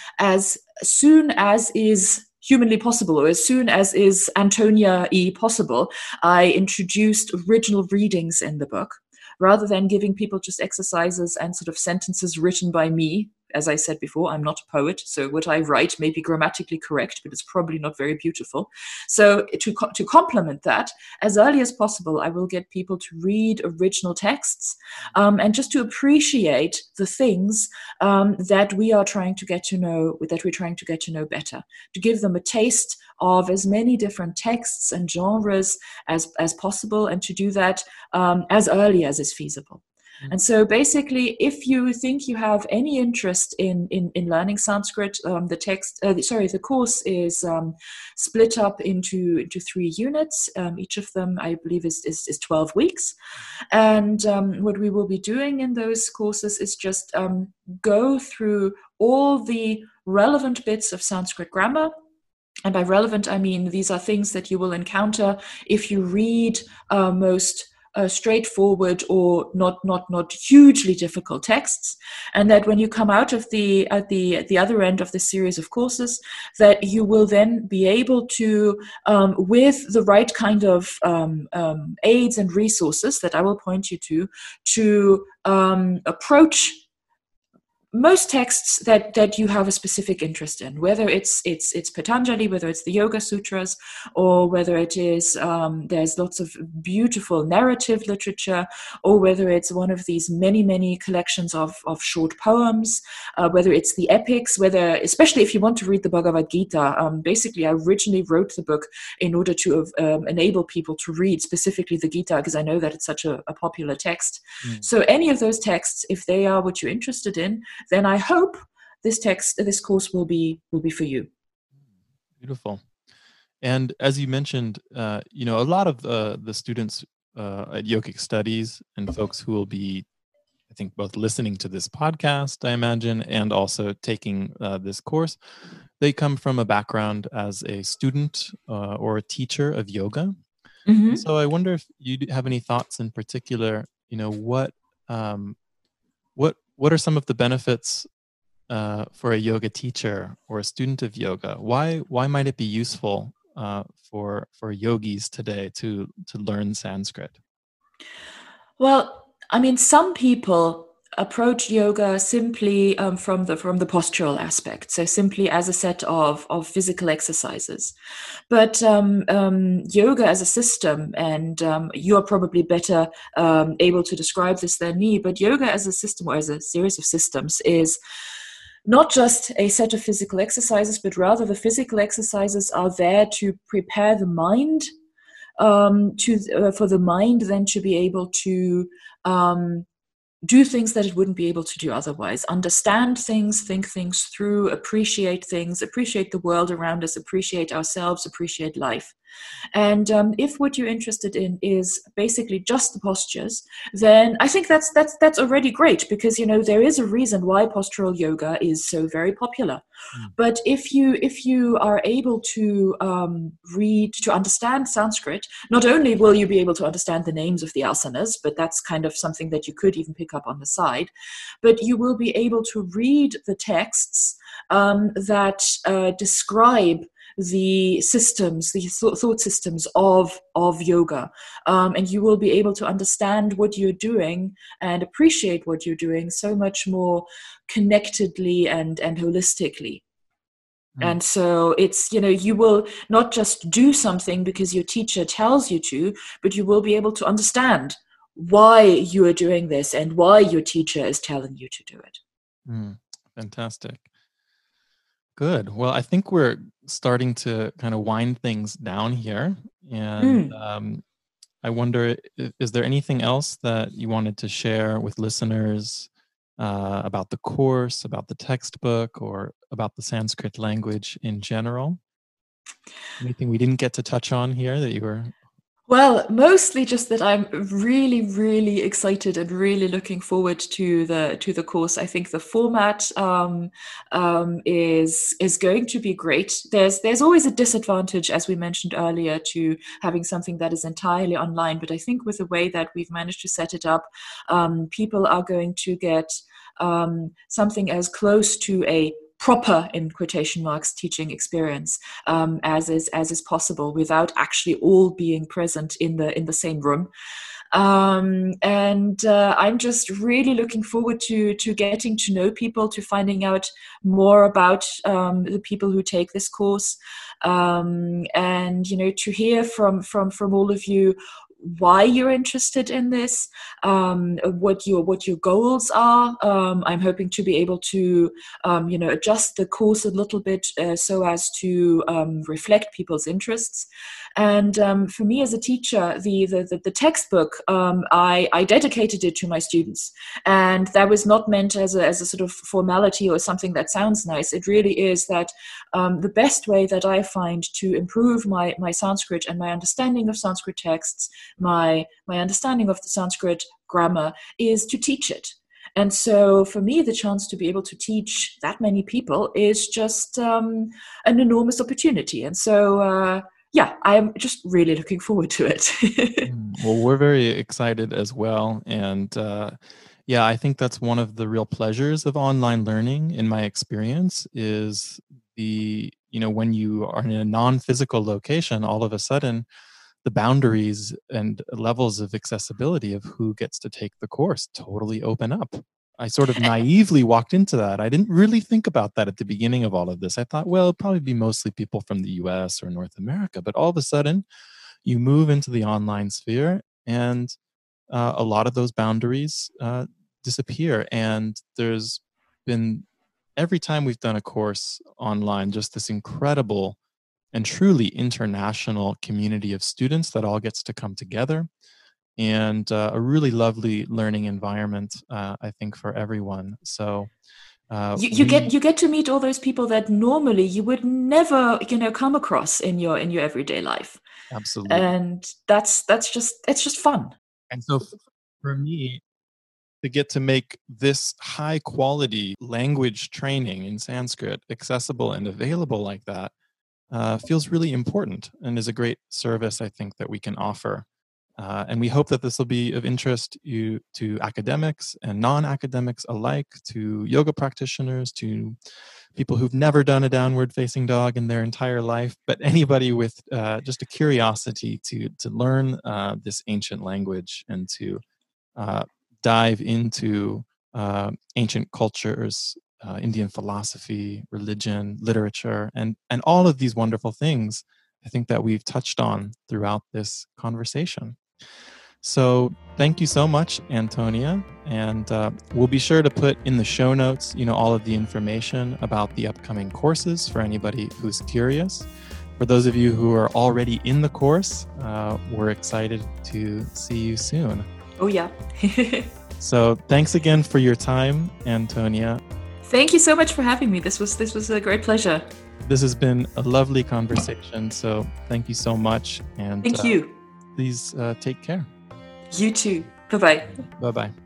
as soon as is humanly possible, or as soon as is Antonia-y possible, I introduced original readings in the book, rather than giving people just exercises and sentences written by me. As I said before, I'm not a poet, so what I write may be grammatically correct, but it's probably not very beautiful. So to complement that, as early as possible, I will get people to read original texts and just to appreciate the things that we are trying to get to know, that we're trying to get to know better, to give them a taste of as many different texts and genres as possible, and to do that as early as is feasible. And so basically, if you think you have any interest in learning Sanskrit, the course is split up into 3 units. Each of them, I believe, is 12 weeks. And what we will be doing in those courses is just go through all the relevant bits of Sanskrit grammar. And by relevant, I mean these are things that you will encounter if you read most straightforward or not hugely difficult texts, and that when you come out of the other end of the series of courses, that you will then be able to, with the right kind of aids and resources that I will point you to approach most texts that you have a specific interest in, whether it's Patanjali, whether it's the Yoga Sutras, or whether it is there's lots of beautiful narrative literature, or whether it's one of these many collections of short poems, whether it's the epics, whether, especially if you want to read the Bhagavad Gita. Basically, I originally wrote the book in order to enable people to read specifically the Gita, because I know that it's such a popular text. So any of those texts, if they are what you're interested in, then I hope this course will be for you. Beautiful. And as you mentioned, a lot of the students at Yogic Studies and folks who will be, I think, both listening to this podcast, I imagine, and also taking this course, they come from a background as a student or a teacher of yoga. And so I wonder if you have any thoughts in particular, what are some of the benefits for a yoga teacher or a student of yoga? Why might it be useful for yogis today to learn Sanskrit? Well, I mean, some people approach yoga simply from the postural aspect, so simply as a set of physical exercises. But yoga as a system, and you're probably better able to describe this than me, but yoga as a system or as a series of systems is not just a set of physical exercises, but rather the physical exercises are there to prepare the mind for the mind then to be able to do things that it wouldn't be able to do otherwise. Understand things, think things through, appreciate things, appreciate the world around us, appreciate ourselves, appreciate life. And if what you're interested in is basically just the postures, then I think that's already great, because there is a reason why postural yoga is so very popular. But if you are able to read, to understand Sanskrit, not only will you be able to understand the names of the asanas, but that's kind of something that you could even pick up on the side, but you will be able to read the texts that describe the systems, the thought systems of yoga, and you will be able to understand what you're doing and appreciate what you're doing so much more connectedly and holistically. And so it's, you will not just do something because your teacher tells you to, but you will be able to understand why you are doing this and why your teacher is telling you to do it. Fantastic. Good. Well, I think we're starting to kind of wind things down here. And I wonder, is there anything else that you wanted to share with listeners about the course, about the textbook, or about the Sanskrit language in general? Anything we didn't get to touch on here that you were... Well, mostly just that I'm really, really excited and really looking forward to the course. I think the format is going to be great. There's always a disadvantage, as we mentioned earlier, to having something that is entirely online. But I think with the way that we've managed to set it up, people are going to get something as close to a proper, in quotation marks, teaching experience as is possible, without actually all being present in the same room. And I'm just really looking forward to getting to know people, to finding out more about the people who take this course, and to hear from all of you why you're interested in this, what your goals are. I'm hoping to be able to adjust the course a little bit so as to reflect people's interests. And for me as a teacher, the textbook, I dedicated it to my students, and that was not meant as a sort of formality or something that sounds nice. It really is that the best way that I find to improve my Sanskrit and my understanding of Sanskrit texts, my understanding of the Sanskrit grammar, is to teach it. And so for me, the chance to be able to teach that many people is just an enormous opportunity. And so yeah, I'm just really looking forward to it. Well, we're very excited as well. And yeah, I think that's one of the real pleasures of online learning, in my experience, is when you are in a non-physical location, all of a sudden, the boundaries and levels of accessibility of who gets to take the course totally open up. I sort of naively walked into that. I didn't really think about that at the beginning of all of this. I thought, well, it'll probably be mostly people from the US or North America. But all of a sudden, you move into the online sphere, and a lot of those boundaries disappear. And there's been, every time we've done a course online, just this incredible and truly international community of students that all gets to come together, and a really lovely learning environment, I think, for everyone. So You get to meet all those people that normally you would never, come across in your everyday life. Absolutely. And it's just fun. And so for me, to get to make this high quality language training in Sanskrit accessible and available like that feels really important and is a great service, I think, that we can offer. And we hope that this will be of interest to academics and non-academics alike, to yoga practitioners, to people who've never done a downward facing dog in their entire life, but anybody with just a curiosity to learn this ancient language and to dive into ancient cultures, Indian philosophy, religion, literature, and all of these wonderful things, I think, that we've touched on throughout this conversation. So thank you so much, Antonia. And we'll be sure to put in the show notes, all of the information about the upcoming courses for anybody who's curious. For those of you who are already in the course, we're excited to see you soon. Oh, yeah. So thanks again for your time, Antonia. Thank you so much for having me. This was a great pleasure. This has been a lovely conversation. So thank you so much. And thank you. Please take care. You too. Bye-bye. Bye-bye.